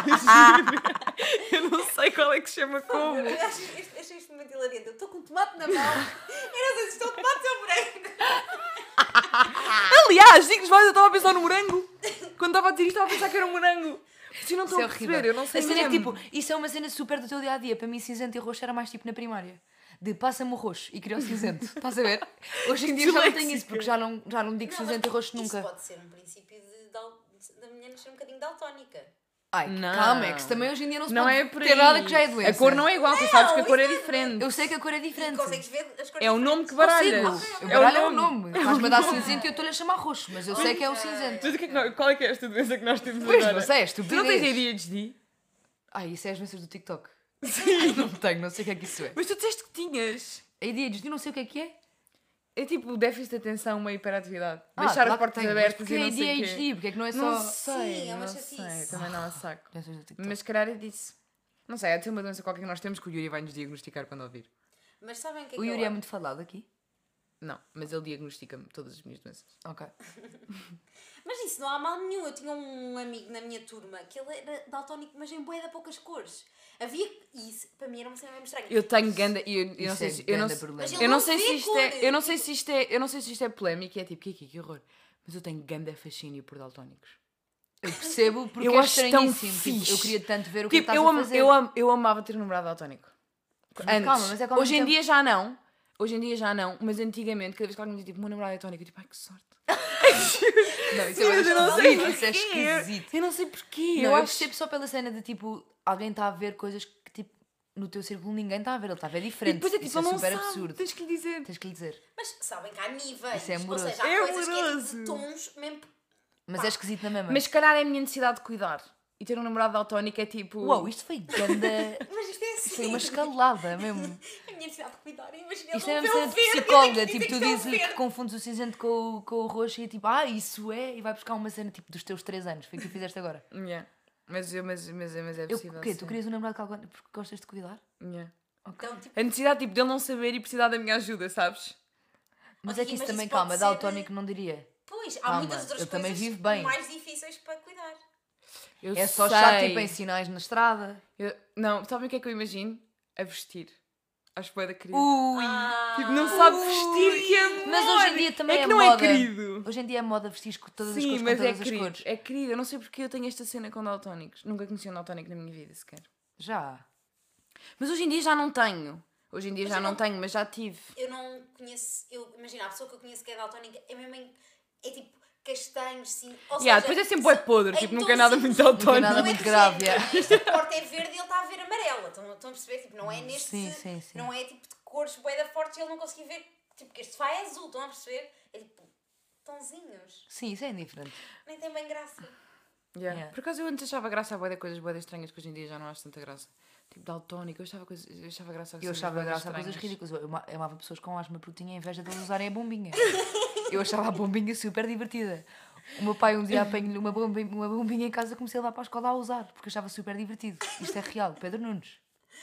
Eu não sei qual é que se chama como.
Eu acho isto- achei isto muito hilariante. Eu estou com um tomate na mão. Eu não sei se estou tomate ou morango.
Aliás, digo-vos mais, eu estava a pensar no morango. Quando estava a dizer isto, estava a pensar que era um morango. Vocês não estão
Isso é
a perceber,
horrível.
eu não sei
A cena é que,
mesmo.
tipo, isso é uma cena super do teu dia a dia. Para mim, cinzento e roxo era mais tipo na primária. De passa-me o roxo e queria o cinzento. Estás a ver? Hoje em dia já não tenho
Disléxica.
isso, porque já não, já não digo
Não, mas
cinzento e roxo
Isso
nunca.
pode ser um princípio de, dal- da minha nascer um bocadinho daltónica.
Ai,
Não.
calma, é que isso também hoje em dia não se
Não
pode
é por
ter
aí.
nada que já é doença.
A cor não é igual, tu sabes que a
Não,
cor é
isso é-
diferente.
Eu sei que a cor é
E
diferente.
consegues ver as cores
É o nome
diferentes?
que baralhas.
Consigo. Eu
É o
baralho é o
nome.
nome. Estás-me a dar cinzento e eu estou-lhe a chamar roxo, mas eu sei que é o cinzento.
Mas o que é que nós- qual é que é esta doença que nós temos
Pois,
agora?
não sei, é
Tu não tens
estupidez.
A D H D?
Ai, isso é as doenças do TikTok. Sim. Não tenho, não sei o que é que isso é.
Mas tu disseste que tinhas.
A D H D não sei o que é que é.
É tipo déficit de atenção, uma hiperatividade.
Ah,
Deixar
claro
as
que
portas
tenho,
abertas
mas
e não
porque
sei
é
o quê.
A D H D, porque é que não é só...
Não sei,
Sim, é uma
não
chatice.
sei. Também não há saco.
Doenças do TikTok.
Mas se calhar é disso. Não sei, há de ser uma doença qualquer que nós temos que o Yuri vai nos diagnosticar quando ouvir.
Mas sabem o que é
O
que
Yuri
eu
é muito falado aqui.
Não, mas ele diagnostica-me todas as minhas doenças.
Ok.
Mas isso não há mal nenhum. Eu tinha um amigo na minha turma que ele era daltónico, mas em bué de poucas cores. Havia. E isso para mim era uma cena mesmo estranha.
Eu tenho ganda. e Eu, eu não
Isso
sei
é
se. Eu não,
ganda
sei-
problema.
Mas
eu
ele
não
não
sei
vê
se isto é.
cores.
Eu não sei se isto é. Eu não sei se isto é polémico e é tipo, que, que, que horror. Mas eu tenho ganda fascínio por daltónicos.
Eu percebo porque
Eu
é
acho tão
estranhíssimo. Tipo,
fixe.
eu queria tanto ver o que é que
Tipo,
estás
eu,
a
am,
fazer.
eu, am, eu amava ter um namorado daltónico.
Mas
Antes.
calma, mas é que ao
Hoje em
mesmo
dia já não. Hoje em dia já não. Mas antigamente, cada vez que alguém me dizia tipo, o meu namorado é daltónico, eu tipo, ai que sorte.
Não, isso
Sim, mas
é
eu não sei
esquisito. Isso é
porquê.
esquisito.
Eu não sei porquê.
Não,
eu
eu
acho.
percebo só pela cena de tipo, alguém está a ver coisas que tipo, no teu círculo ninguém está a ver. Ele está a ver
E
diferente.
depois é tipo,
Isso é
ele não
super
sabe.
absurdo.
Tens que lhe dizer.
Tens que lhe dizer.
Mas sabem que há níveis.
Isso é
Ou
amoroso.
seja, há
É
coisas que é tipo
amoroso.
de tons mesmo.
Mas
Pá.
é esquisito na mesma.
Mas se calhar é a minha necessidade de cuidar. E ter um namorado daltónico é tipo.
Uau, isto foi ganda.
Mas isto é assim.
Foi uma escalada mesmo.
A minha necessidade de cuidar. Imagina,
Isto
ele
é
não
uma
vê o
cena de
verde,
psicóloga.
ele tem
Tipo,
que
tu
dizer que
dizes-lhe
é o
que
verde.
confundes o cinzento com, o- com o roxo e tipo, ah, isso é. E vai buscar uma cena tipo dos teus três anos. Foi o que tu fizeste agora.
Yeah. Mas, eu- mas, mas, mas é
Eu,
possível.
o quê? Tu
sim.
querias um namorado que alguém porque gostas de cuidar?
Yeah.
Então, tipo,
A necessidade tipo, dele não saber e precisar da minha ajuda, sabes?
Mas
Ok,
é que isso
mas
também,
isso pode
calma,
ser-
daltónico não diria.
pois, há
Calma,
muitas outras
eu
coisas
também vivo bem.
mais difíceis para cuidar.
Eu
É só
sei.
chato tipo em sinais na estrada.
Eu- Não, sabem o que é que eu imagino? A vestir. Acho que é da querida.
Ui!
Ah,
Tipo, não sabe vestir, que amor!
Mas hoje em dia também
é
é,
que não
moda.
é querido.
Hoje em dia é moda vestir com todas as
Sim,
cores,
mas
com
é
todas as
querido.
cores.
É querido. Eu não sei porque eu tenho esta cena com daltónicos. Nunca conheci um daltónico na minha vida sequer.
Já.
Mas hoje em dia já não tenho. Hoje em dia
Mas
já
eu
não
não-
tenho, mas já tive.
Eu não conheço, eu imagina, a pessoa que eu conheço que é daltónica é mesmo em, é tipo castanhos, sim. Ou
Yeah,
seja,
depois é sempre bué
são-
podre,
em
tipo, nunca
tons
é nada
simples.
muito daltónico.
nada
Não é
muito
do
grave,
género,
yeah.
Esta porta é verde e ele está a ver amarela. Estão, estão a perceber? Tipo, não é neste.
Sim, sim, sim.
Não é tipo de cores bué da forte e ele não conseguir ver. Tipo, que este vai é azul, estão a perceber? É tipo, tonzinhos.
Sim, isso é indiferente.
Nem tem bem graça.
Yeah.
Yeah.
Por acaso eu antes achava graça a bué de coisas bué de estranhas que hoje em dia já não acho tanta graça. Tipo daltónico, eu achava, coisa, eu achava graça a
Eu
cenas
achava
bué de
graça a coisas
estranhas.
ridículas. Eu ama- eu amava pessoas com asma porque tinha inveja de eles usarem a bombinha. Eu achava a bombinha super divertida. O meu pai um dia apanhou-lhe uma bombinha, uma bombinha em casa e comecei a levar para a escola a usar porque eu achava super divertido. Isto é real. Pedro Nunes.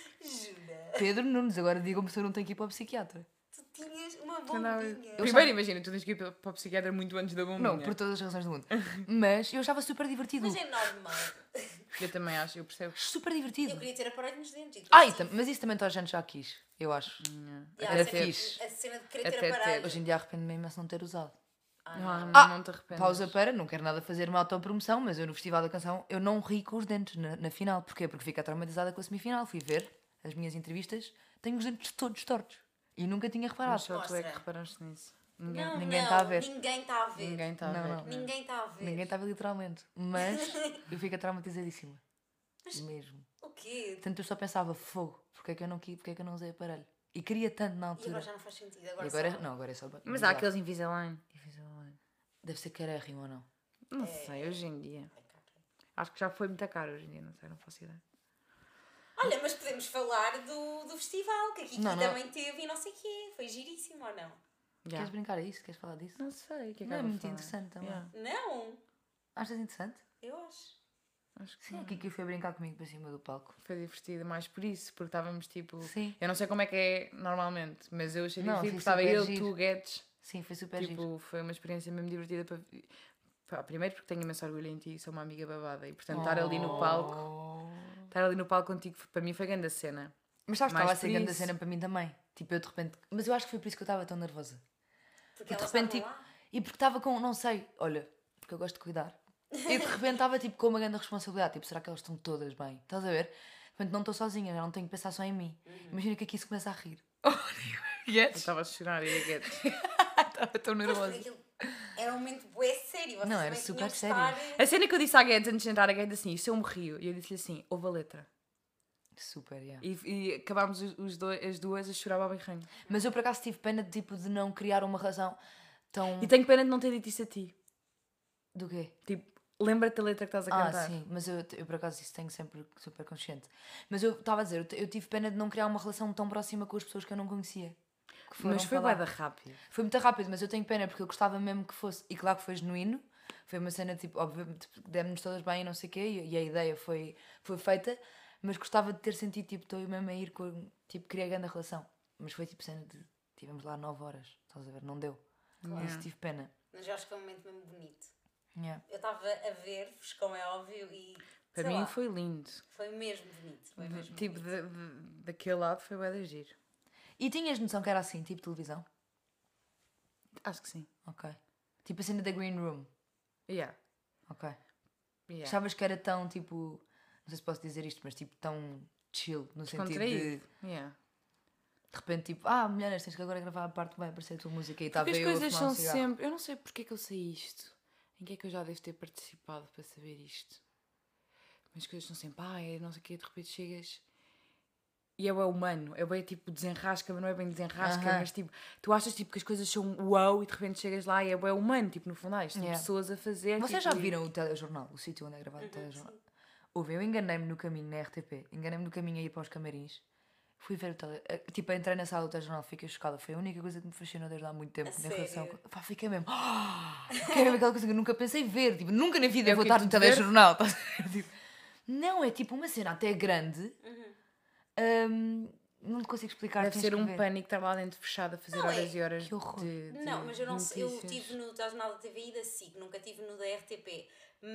Jura?
Pedro Nunes. Agora digam-me se eu não tenho que ir para o psiquiatra.
Tu tinhas uma
Andava-
bombinha.
Primeiro imagina, tu tens que ir para para o psiquiatra muito antes da bombinha.
Não, por todas as razões do mundo. Mas eu achava super divertido.
Mas é normal.
Eu também acho, eu percebo.
Super divertido.
Eu queria ter aparelho nos dentes. e tu
Ai,
assim.
tam- mas isso também toda a gente já quis, eu acho.
Yeah,
Era
a cena-
fixe.
A cena de querer
Até
ter
ter.
aparelho.
Hoje em dia arrependo-me imenso de não ter usado.
Ah,
Não,
não.
não,
Ah,
não te arrependes.
Pausa para, não quero nada fazer uma autopromoção, mas eu no Festival da Canção eu não ri com os dentes na, na final. Porquê? Porque fiquei traumatizada com a semifinal. Fui ver as minhas entrevistas, tenho os dentes todos tortos. E nunca tinha reparado.
Mas só tu é que
Mostra.
reparaste nisso. Ninguém,
Não,
ninguém
não,
tá a ver.
Ninguém está a ver.
ninguém está a
Não,
ver.
não.
Ninguém está a ver.
Ninguém estava literalmente. Mas eu fiquei traumatizadíssima. Mesmo.
O quê?
Portanto, eu só pensava, fogo, porque é que eu não, qui- porque é que eu não usei aparelho? E queria tanto na
E
altura.
agora já não faz sentido. Agora,
E agora,
só...
não, agora é só.
Mas há
bizarro.
aqueles Invisalign.
Invisalign. Deve ser carérrimo ou não?
Não sei, hoje em dia. Acho que já foi muito caro hoje em dia, não sei, não faço ideia.
Olha, mas podemos falar do, do festival, que aqui
Não, não.
também teve e não sei o quê. Foi giríssimo ou não?
Yeah.
Queres brincar a isso? Queres falar disso?
Não sei, o que é que
Não é
ela
muito
fala?
interessante também.
Yeah.
Não,
Achas interessante?
eu acho.
Acho que
Sim, a Kiki foi brincar comigo para cima do palco.
foi divertido, mais por isso, porque estávamos tipo.
Sim.
Eu não sei como é que é normalmente, mas eu achei
Não,
divertido
foi
porque estava
super
eu,
giro.
tu, Guedes.
Sim, foi super giro.
Tipo, foi uma experiência mesmo divertida para. Pá, primeiro porque tenho imenso orgulho em ti, sou uma amiga babada e portanto estar ali no palco,
Oh.
estar ali no palco contigo para mim foi grande a cena.
Mas sabes que
Mais
estava a ser
por
grande a
isso.
cena para mim também. Tipo, eu de repente. Mas eu acho que foi por isso que eu estava tão nervosa.
Porque
E de
elas
repente,
estavam
tipo.
lá.
E porque estava com. Não sei, olha, porque eu gosto de cuidar. E de repente estava tipo com uma grande responsabilidade. Tipo, será que elas estão todas bem? Estás a ver? De repente não estou sozinha, já não tenho que pensar só em mim. Imagina que aqui se começa a rir.
Eu
Yes?
estava a chorar e a Guedes.
Estava tão
Pois,
nervosa.
porque aquilo era um momento bué sério. Vocês
Não, era
também
super
tinham que
sério.
estar-
A cena que eu disse à Guedes antes de entrar, a Guedes assim, isso eu me rio. E eu disse-lhe assim, houve a letra.
Super, yeah.
E, e acabámos os, os dois, as duas a chorar ao berranho.
Mas eu por acaso tive pena de, tipo, de não criar uma razão tão.
E tenho pena de não ter dito isso a ti.
Do quê?
Tipo, lembra-te da letra que estás a
Ah,
cantar.
sim, mas eu, eu por acaso isso tenho sempre super consciente. Mas eu estava a dizer, eu, t- eu tive pena de não criar uma relação tão próxima com as pessoas que eu não conhecia. Que foram
Mas foi
falar.
bué da rápido.
Foi muito rápido, mas eu tenho pena porque eu gostava mesmo que fosse. E claro que foi genuíno. Foi uma cena tipo, obviamente, demos-nos todas bem e não sei o quê, e, e a ideia foi, foi feita. Mas gostava de ter sentido, tipo, estou mesmo a ir com. Tipo, queria grande relação. Mas foi tipo cena de. Tivemos lá nove horas, estás a ver? Não deu.
Yeah.
Isso tive pena.
Mas eu acho que foi um momento mesmo bonito.
Yeah.
Eu estava a ver-vos, como é óbvio, e.
Para
sei
mim
lá,
foi lindo.
Foi mesmo bonito. Foi mesmo
Tipo,
bonito.
de, de- daquele lado foi bué de giro.
E tinhas noção que era assim, tipo televisão?
Acho que sim.
Ok. Tipo a cena da Green Room.
Yeah.
Ok.
Yeah.
Achavas que era tão tipo. Não sei se posso dizer isto, mas tipo tão chill, no sentido de.
Descontraído. Yeah.
De repente, tipo, ah, mulheres, tens que agora gravar a parte que vai aparecer a tua música e estava
Porque as
eu a
coisas
fumar um
são
cigarro.
sempre. Eu não sei porque é que eu sei isto. Em que é que eu já devo ter participado para saber isto? Mas as coisas são sempre. Ah, é não sei o quê, de repente chegas. E é bué humano. É bem tipo desenrasca, mas não é bem desenrasca.
Aham.
Mas tipo, tu achas tipo, que as coisas são uau e de repente chegas lá e é bué humano. Tipo, no fundo, há isto,
Yeah.
pessoas a fazer.
Vocês
tipo,
já
e-
viram o telejornal, o sítio onde é gravado o telejornal? Ouve, eu enganei-me no caminho na R T P, enganei-me no caminho a ir para os camarins. Fui ver o tele... eh, Tipo, entrei na sala do telejornal, fiquei chocada. Foi a única coisa que me fascinou desde há muito tempo.
A
Em relação...
sério?
com- Pá, fiquei mesmo. Fiquei mesmo aquela coisa que eu nunca pensei ver. Tipo, nunca na vida
É o
vou
quê?
estar no
Tudo verde?
telejornal. Estás a ver? Tipo, não, é tipo uma cena até grande.
Uhum.
Hum, não te consigo explicar.
Deve
tens
ser
que
um
ver.
pânico estar lá dentro fechado a fazer
Não, é-
horas e horas
Que horror.
de, de
Não, mas eu não sei. Eu
notícias.
estive no telejornal da T V I e da S I C, nunca estive no da R T P.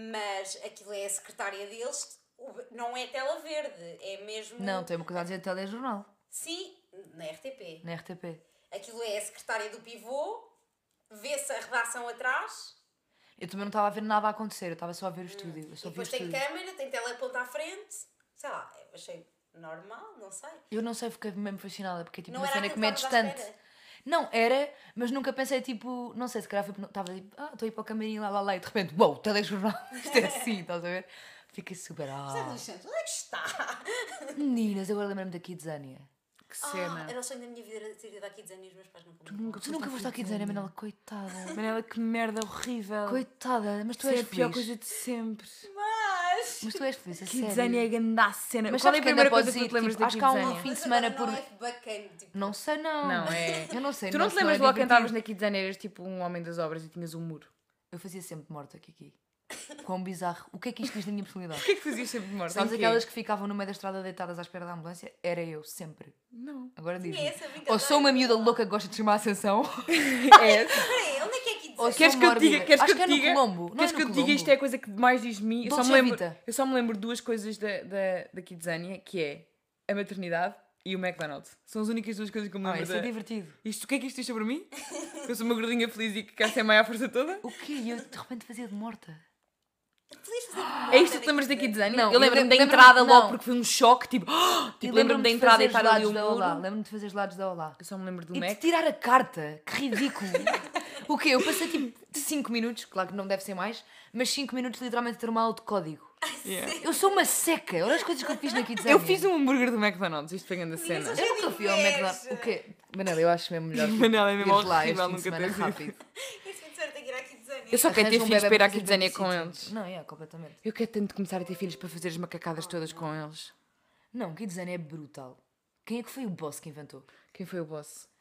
Mas aquilo é a secretária deles, o- não é tela verde, é mesmo.
Não, tem uma coisa a dizer telejornal.
Sim, na R T P.
Na R T P.
Aquilo é a secretária do pivô, vê-se a redação atrás,
Eu também não estava a ver nada a acontecer, eu estava só a ver o estúdio. Eu
e
só vi o
depois tem
estúdio.
câmera, tem teleponto à frente. Sei lá, eu achei normal, não sei.
Eu não sei, fiquei mesmo fascinada, porque é tipo
Não
uma
era
cena
aquilo
que me é
que estavas à
distante.
espera?
Não, era, mas nunca pensei tipo, não sei, se calhar foi porque não- estava tipo, ah, estou a ir para o camarim lá, lá, lá, e de repente, uou, wow, telejornal, isto é assim, estás a ver? Fiquei super,
José
ah.
dos Santos, onde é que está?
Meninas, agora lembro-me da Kidzania.
Que cena.
Ah, era o sonho da minha vida ter ido à Kidzania e os meus pais nunca me
nunca
Tu nunca foste à Kidzania, Manela, coitada.
Manela, que merda horrível.
Coitada, mas tu
Isso é
és
a pior
feliz.
coisa de sempre.
Mas...
Mas tu és feliz, a
Que
sério.
desenho é grande a cena.
Mas
Qual é
sabes
a
que ainda
primeira coisa
podes
que tu
ir,
te lembras
tipo,
da
acho que há um
Kidzania?
fim de
Mas
semana
agora
por...
não é bacana, tipo...
Não sei, não.
Não, é...
Eu não sei.
Tu não te
isso
lembras
é
logo quando
divertido.
estavas na Kidzania eras tipo um homem das obras e tinhas um muro?
Eu fazia sempre morta, Kiki. Quão bizarro. O que é que isto diz da minha personalidade?
Porquê que fazias sempre de morte?
Sabes
Em quê?
aquelas que ficavam no meio da estrada deitadas à espera da ambulância? Era eu, sempre.
Não.
Agora diz-me.
Tinha essa brincadeira.
Ou sou uma miúda louca que gosta de chamar a atenção.
É.
Peraí, onde é que é Kidzania?
Ou
Queres
sou
que eu te diga?
mórbida.
Queres
Acho
que eu
que
te
é no
diga?
Colombo. Não
Queres
é
que
no
eu te diga?
Colombo?
Isto é a coisa que mais diz de mim. Eu só,
Dolce
me lembro,
Vita.
eu só me lembro de duas coisas da, da, da Kidzania, que é a maternidade e o McDonald's. São as únicas duas coisas que eu me
Ah,
lembro.
isso
da...
é divertido.
Isto, o que é que isto diz sobre mim? Eu sou uma gordinha feliz e que quer ser mãe à força toda?
O quê? E eu de repente fazia de morta.
Podias fazer de
É isto que
morta
te lembras da
na
Kidzania?
Não,
eu lembro-me
eu
da
lembro-
entrada
não.
logo porque foi um choque, tipo, tipo
E
lembro-me da
de
entrada e
fazer
estar ali
gelados
o
da
muro.
Olá. Lembro-me de fazer gelados da Olá.
Eu só me lembro do
E de
Mac.
tirar a carta. Que ridículo. O quê? Eu passei tipo cinco minutos, claro que não deve ser mais, mas cinco minutos literalmente a ter uma aula de código.
Yeah.
Eu sou uma seca. Olha as coisas que eu fiz na Kidzania.
Eu fiz um hambúrguer do McDonald's, isto foi grande a cena.
são
Eu nunca fui ao
Inveja.
McDonald's. O quê? Manela, eu acho mesmo melhor.
Manela, é mesmo
ires lá
horrível
este fim de
nunca
semana
ter ido.
rápido.
Esse fim de semana tem que ir à Kidzania.
Eu só quero ter
Arranja um
filhos
bebé
para ir à
fazer
Kidzania com
babysitter.
eles.
Não, é, completamente.
Eu quero tanto começar a ter filhos para fazer as macacadas todas com eles.
Não, Kidzania é brutal. Quem é que foi o boss que inventou?
Quem foi o boss?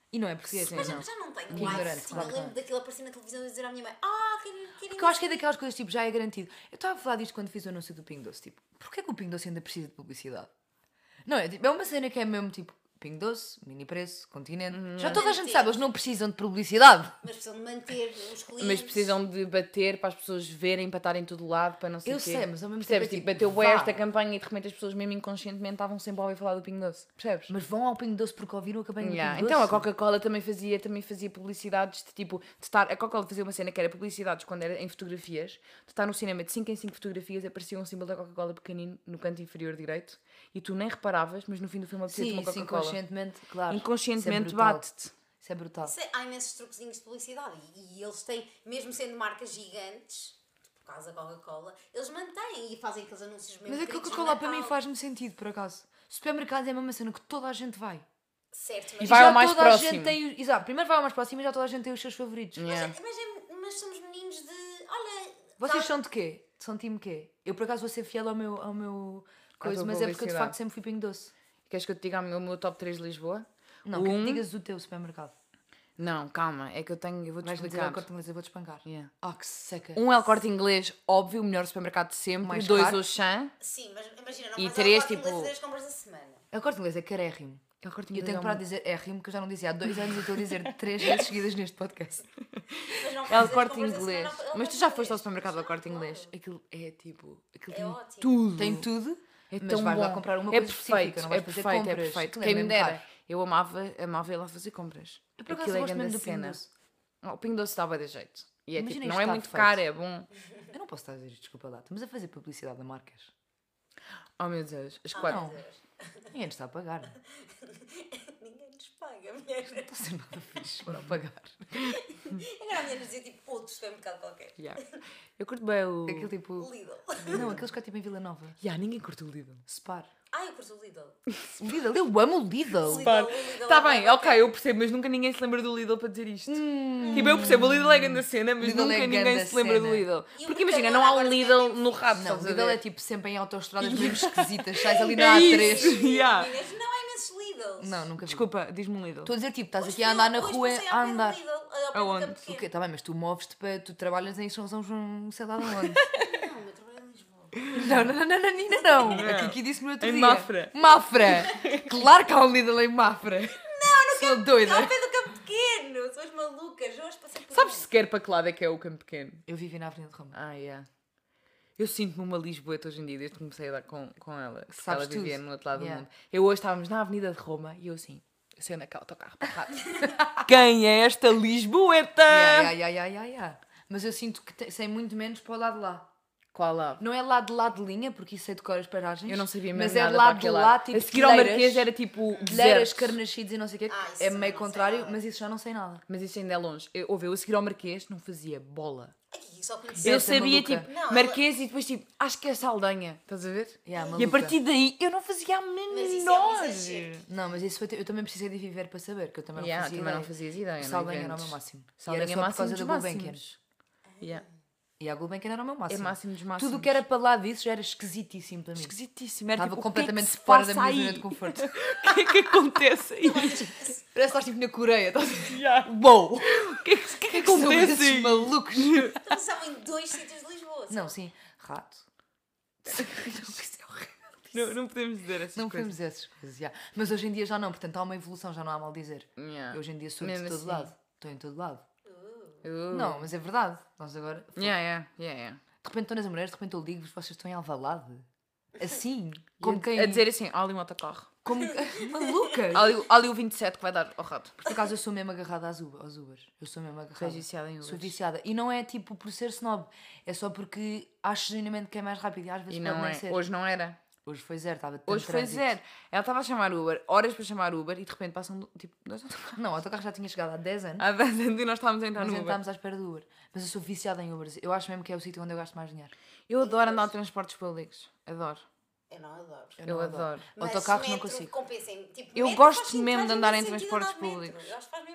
E não é português,
Mas
é,
já,
não.
já não tenho
Que
live.
ignorante,
Tipo,
claro
eu
que
lembro daquilo aparecer na televisão e dizer à minha mãe: Ah, quero, quero
Porque eu acho que é daquelas coisas, tipo, já é garantido. Eu estava a falar disto quando fiz o anúncio do Pingo Doce, tipo, porquê que o Pingo Doce ainda precisa de publicidade? Não, é, tipo, é uma cena que é mesmo, tipo, Pingo Doce, mini preço, continente. Já toda a gente sabe, eles não precisam de publicidade.
Mas precisam de manter os clientes.
Mas precisam de bater para as pessoas verem, para estarem em todo lado, para não sei
Eu
o quê.
sei, mas ao mesmo
Percebes?
tempo é
Tipo,
tipo,
bateu bué
vá.
esta campanha e de repente as pessoas mesmo inconscientemente estavam sempre a ouvir falar do Pingo Doce. Percebes?
Mas vão ao Pingo Doce porque ouviram a campanha
Yeah.
do Pingo
Então a
Doce.
Coca-Cola também fazia, também fazia publicidades de tipo, de estar, a Coca-Cola fazia uma cena que era publicidades quando era em fotografias, de estar no cinema de cinco em cinco fotografias aparecia um símbolo da Coca-Cola pequenino no canto inferior direito e tu nem reparavas, mas no fim do filme apetecia
Sim,
uma
sim,
Coca-Cola.
inconscientemente, claro.
Inconscientemente
Isso é brutal.
bate-te.
Isso é brutal.
Isso é- há imensos truquezinhos de publicidade e, e eles têm, mesmo sendo marcas gigantes, por causa da Coca-Cola, eles mantêm e fazem aqueles anúncios mesmo
Mas a
queridos no
Coca-Cola para mim
Natal.
faz-me sentido, por acaso. Supermercados é a mesma cena que toda a gente vai.
Certo,
E
mas,
vai
já
ao mais
toda a
próximo.
gente tem... o- Exato, primeiro vai ao mais próximo e já toda a gente tem os seus favoritos.
Yeah.
mas, mas, é- mas somos meninos de. Olha.
Vocês
dá-
são de quê? São time quê? Eu por acaso vou ser fiel ao meu, ao meu coisa,
tua
mas é porque eu de
publicidade.
facto sempre fui Pingo Doce.
Queres que eu te diga o meu, o meu top três de Lisboa?
Não,
Um-
que me digas o teu supermercado.
Não, calma, é que eu tenho, eu vou-te
Vais-me dizer
explicar.
ao Corte Inglês, eu vou-te espancar.
Yeah.
Ah, que seca.
Um é o Corte Inglês, óbvio, o melhor supermercado de sempre.
Mais
Dois,
caro.
o Auchan.
Sim, mas imagina, não
E
vais
três,
ao Corte Inglês
tipo-
fazer as compras da semana.
É o Corte Inglês, é carérrimo.
É o Corte
E eu
Inglês.
tenho
é
que parar
um-
de dizer érrimo, que eu já não dizia há dois anos e estou a dizer três vezes seguidas neste podcast.
Mas não
É o
fazes as
Corte
compras da
Inglês.
semana, é o
Mas tu
Corte
já foste ao
Inglês.
supermercado do
Já,
Corte Inglês?
claro.
Aquilo é tipo. Aquilo
É
tem
ótimo.
tudo.
Tem tudo,
É
mas
tão
vais lá
bom.
comprar uma
é
coisa específica,
perfeito,
não vais
é
fazer
perfeito,
compras.
é perfeito.
Aquilo é
Quem me
mesmo
dera.
raro.
Eu amava, amava ir lá fazer compras.
Eu por acaso
Aquilo é
gosto
grande
mesmo do Pingo
cena.
Doce.
Ah, o Pingo Doce está bem de jeito. E é
Imagina
tipo,
isto
não é
está
muito
feito.
caro, é bom.
Eu não posso estar a dizer isto, desculpa lá. Estamos a fazer publicidade a marcas.
Oh meu Deus, as
Ah,
quatro.
Não.
meu Deus.
Ninguém nos está a pagar. Não
Ninguém nos paga, mulher.
está a ser nada fixe para pagar.
Agora a mulher nos dizia tipo outro supermercado qualquer.
Yeah. Eu curto bem o.
Aquele tipo...
Lidl.
Não, aqueles que há tipo em Vila Nova.
Yeah, ninguém curte o Lidl.
Spar.
Ah, eu curto o Lidl.
O Lidl, eu amo o Lidl.
Lidl. o Lidl
Está
é
bem,
bué
ok, eu percebo, mas nunca ninguém se lembra do Lidl para dizer isto. Tipo, eu percebo, o Lidl é grande cena, mas
Lidl é
nunca ninguém
grande
se lembra do
cena.
Lidl.
E o
Porque imagina,
Mercadona
não há um
agora
Lidl
também
no rabo,
Não, o
estás a
Lidl
ver?
é tipo sempre em autoestradas mesmo esquisitas. Sais ali na
É
A
isso.
três.
Yeah.
Meninas, não há imensos Lidls.
Não, nunca vi.
Desculpa, diz-me um Lidl.
Estou a dizer tipo, estás
Hoje
aqui a
fui-
andar na
hoje
rua
passei
a
ao pé do
andar.
Lidl, ao pé do
Aonde?
Campo
O quê?
Pequeno.
Tá bem, mas tu moves-te para... Tu trabalhas em São João, João, sei lá de onde.
Não, eu trabalho em Lisboa.
Não, não, não, não, não, Nina, não. Aqui, aqui disse no outro
Em
dia.
Mafra.
Mafra. Claro que há um Lidl em Mafra. Não, não Sou doida.
Ao pé do Campo Pequeno. São as malucas. Hoje passei por
Sabes
um.
sequer para que lado é que é o Campo Pequeno?
Eu vivi na Avenida de Roma.
Ah, yeah. Eu sinto-me uma Lisboeta hoje em dia, desde que comecei a dar com, com ela. Porque
Sabes
ela vivia
tudo.
no outro lado
Yeah.
do mundo. Eu hoje estávamos na Avenida de Roma e eu assim, eu sei onde é que é o autocarro para rádio. Quem é esta Lisboeta?
Ya, ya, ya, ya, ya. Mas eu sinto que te- sei muito menos para o lado de lá.
Qual lado?
Não é lá de lá de linha, porque isso sei de cor as paragens.
Eu não sabia mesmo
Mas
nada
é
para
lá de
aquele
lá,
lado.
tipo
A seguir ao
telheiras,
Marquês era tipo
telheiras,
deserto.
carnachides e não sei o quê.
Ah, isso
é
também
meio
não sei
contrário,
nada.
mas isso já não sei nada.
Mas isso ainda é longe. Eu, ouve, eu a seguir ao Marquês não fazia bola.
Ai, só conhecia.
Eu
Deve ser
sabia,
maluca.
tipo,
Não, ela-
Marquês e depois, tipo, acho que é Saldanha. Estás a ver?
Yeah,
E a
maluca.
partir daí eu não fazia a
Mas isso é um
menor.
exagero.
Não, mas isso foi, eu também precisei de viver para saber, que eu também não
Yeah,
fazia
também não
ideia.
fazias ideia. não
Saldanha era o
inventes.
meu máximo.
Saldanha
e
é
era só por
máximo
causa
dos
da Gulbenkian.
máximos. Yeah.
E a Gulbenkian era o meu máximo.
É máximo dos máximos.
Tudo o que era para lá disso já era esquisitíssimo para mim.
Esquisitíssimo. Era
Estava
tipo,
completamente
o que é que se
fora
passa
da minha
aí?
zona de conforto.
O que é que acontece aí?
Parece que estás tipo na Coreia. Estás...
Yeah.
Uou!
O que é que, o que, é que
São
acontece
esses
aí?
malucos.
Então estavam em dois sítios de Lisboa.
Não, sim. Rato.
Não, não podemos dizer essas
Não
coisas.
podemos dizer essas coisas, já. Mas hoje em dia já não, portanto há uma evolução, já não há mal dizer.
Yeah.
Eu hoje em dia sou de
Mesmo
todo
assim.
lado. Estou em todo lado.
Uh.
Não, mas é verdade. Nós agora.
Yeah, yeah, yeah, yeah.
De repente estou nas mulheres, de repente eu ligo-vos, vocês estão em Alvalade. Assim. Como
E a-
quem.
A dizer assim, há ali um autocarro.
Como... Maluca!
Há ali, há ali o vinte e sete que vai dar ao rato.
Por acaso eu sou mesmo agarrada às Uber, aos Ubers. Eu sou mesmo
Tu és
agarrada.
viciada em
Sou
Ubers.
viciada. E não é tipo por ser snob. É só porque acho genuinamente que é mais rápido. E às vezes
E
pode
não
nem
é.
ser.
Hoje não era.
Hoje foi zero, estava tanto
Hoje foi
trânsito.
zero. Ela estava a chamar Uber, horas para chamar Uber e de repente passam tipo dois autocarros.
Não, o autocarro já tinha chegado há dez anos.
Há dez anos e nós estávamos a entrar
Nós
no Uber.
estávamos à espera do Uber. Mas eu sou viciada em Ubers. Eu acho mesmo que é o sítio onde eu gasto mais dinheiro.
Eu adoro andar de transportes públicos. Adoro.
Eu não adoro.
Eu,
Eu
não
adoro.
Mas
Autocarros não
metro
consigo.
compensa em- tipo,
Eu
metro
gosto
faz sentido,
mesmo de
faz
andar em
imenso sentido
transportes
andar de metro.
públicos.
Eu acho que faz mesmo sentido andar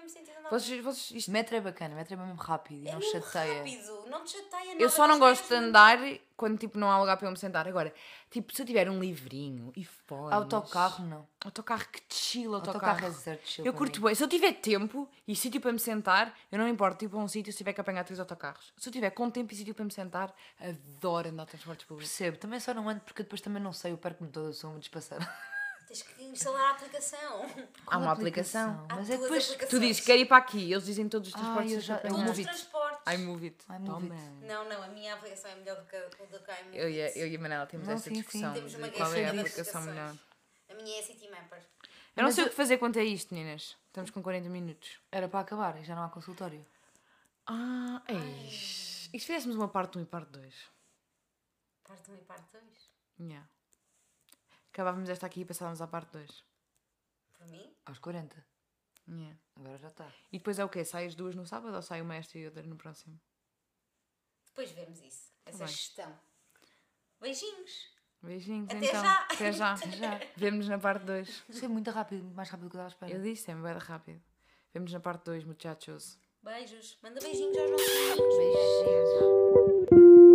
Vocês, vocês, isto-
Metro é bacana, metro é mesmo rápido e
É
não
mesmo
chateia.
rápido, não te chateia nada.
eu só não
das
gosto de
cenas
andar quando tipo, não há lugar para eu me sentar. Agora, tipo, se eu tiver um livrinho e fones...
Autocarro, não.
Autocarro, que chill, autocarro.
Autocarro é zero de chill
Eu
para
curto
mim.
bem. Se eu tiver tempo e sítio para me sentar, eu não importo tipo a um sítio se tiver que apanhar três autocarros. Se eu tiver com tempo e sítio para me sentar, adoro andar de transportes públicos.
Percebo, também só não ando porque depois também não sei, eu perco-me toda, eu sou muito despassada.
Tens que instalar a aplicação.
Há uma aplicação.
Há
Mas é
duas
depois...
aplicações.
Tu dizes, quero ir para aqui. Eles dizem todos os
Ah,
transportes
eu
que
já-
para
eu
Todos
apanhar.
os
Move It.
transportes.
I move it.
I move
Toma.
it.
Não, não, a minha aplicação é melhor do que a, do que a iMovie.
Eu e, a, eu e a Manela temos
Não,
esta
sim, sim.
discussão
Temos uma
de qual é a
guerra de
aplicação
aplicações.
melhor.
A minha é Citymapper.
Eu não
Mas
sei
eu-
o que fazer quanto a isto, meninas. Estamos com quarenta minutos.
Era para acabar e já não há consultório.
Ah, eis. E se fizéssemos uma parte um e parte dois?
Parte um e parte dois.
Yeah. Acabávamos esta aqui e passávamos à parte dois.
Por mim?
Aos quarenta.
Yeah.
Agora já está.
E depois é o quê? Sai as duas no sábado ou sai uma esta e outra no próximo?
Depois vemos isso. Essa
bem.
gestão. Beijinhos.
Beijinhos,
Até
então.
já.
Até já. já. Vemo-nos na parte dois.
Isso é muito rápido, muito mais rápido do que eu estava à espera.
Eu disse, é bem rápido. Vemo-nos na parte dois, muchachos.
Beijos. Manda beijinhos aos nossos amigos.
Beijinhos.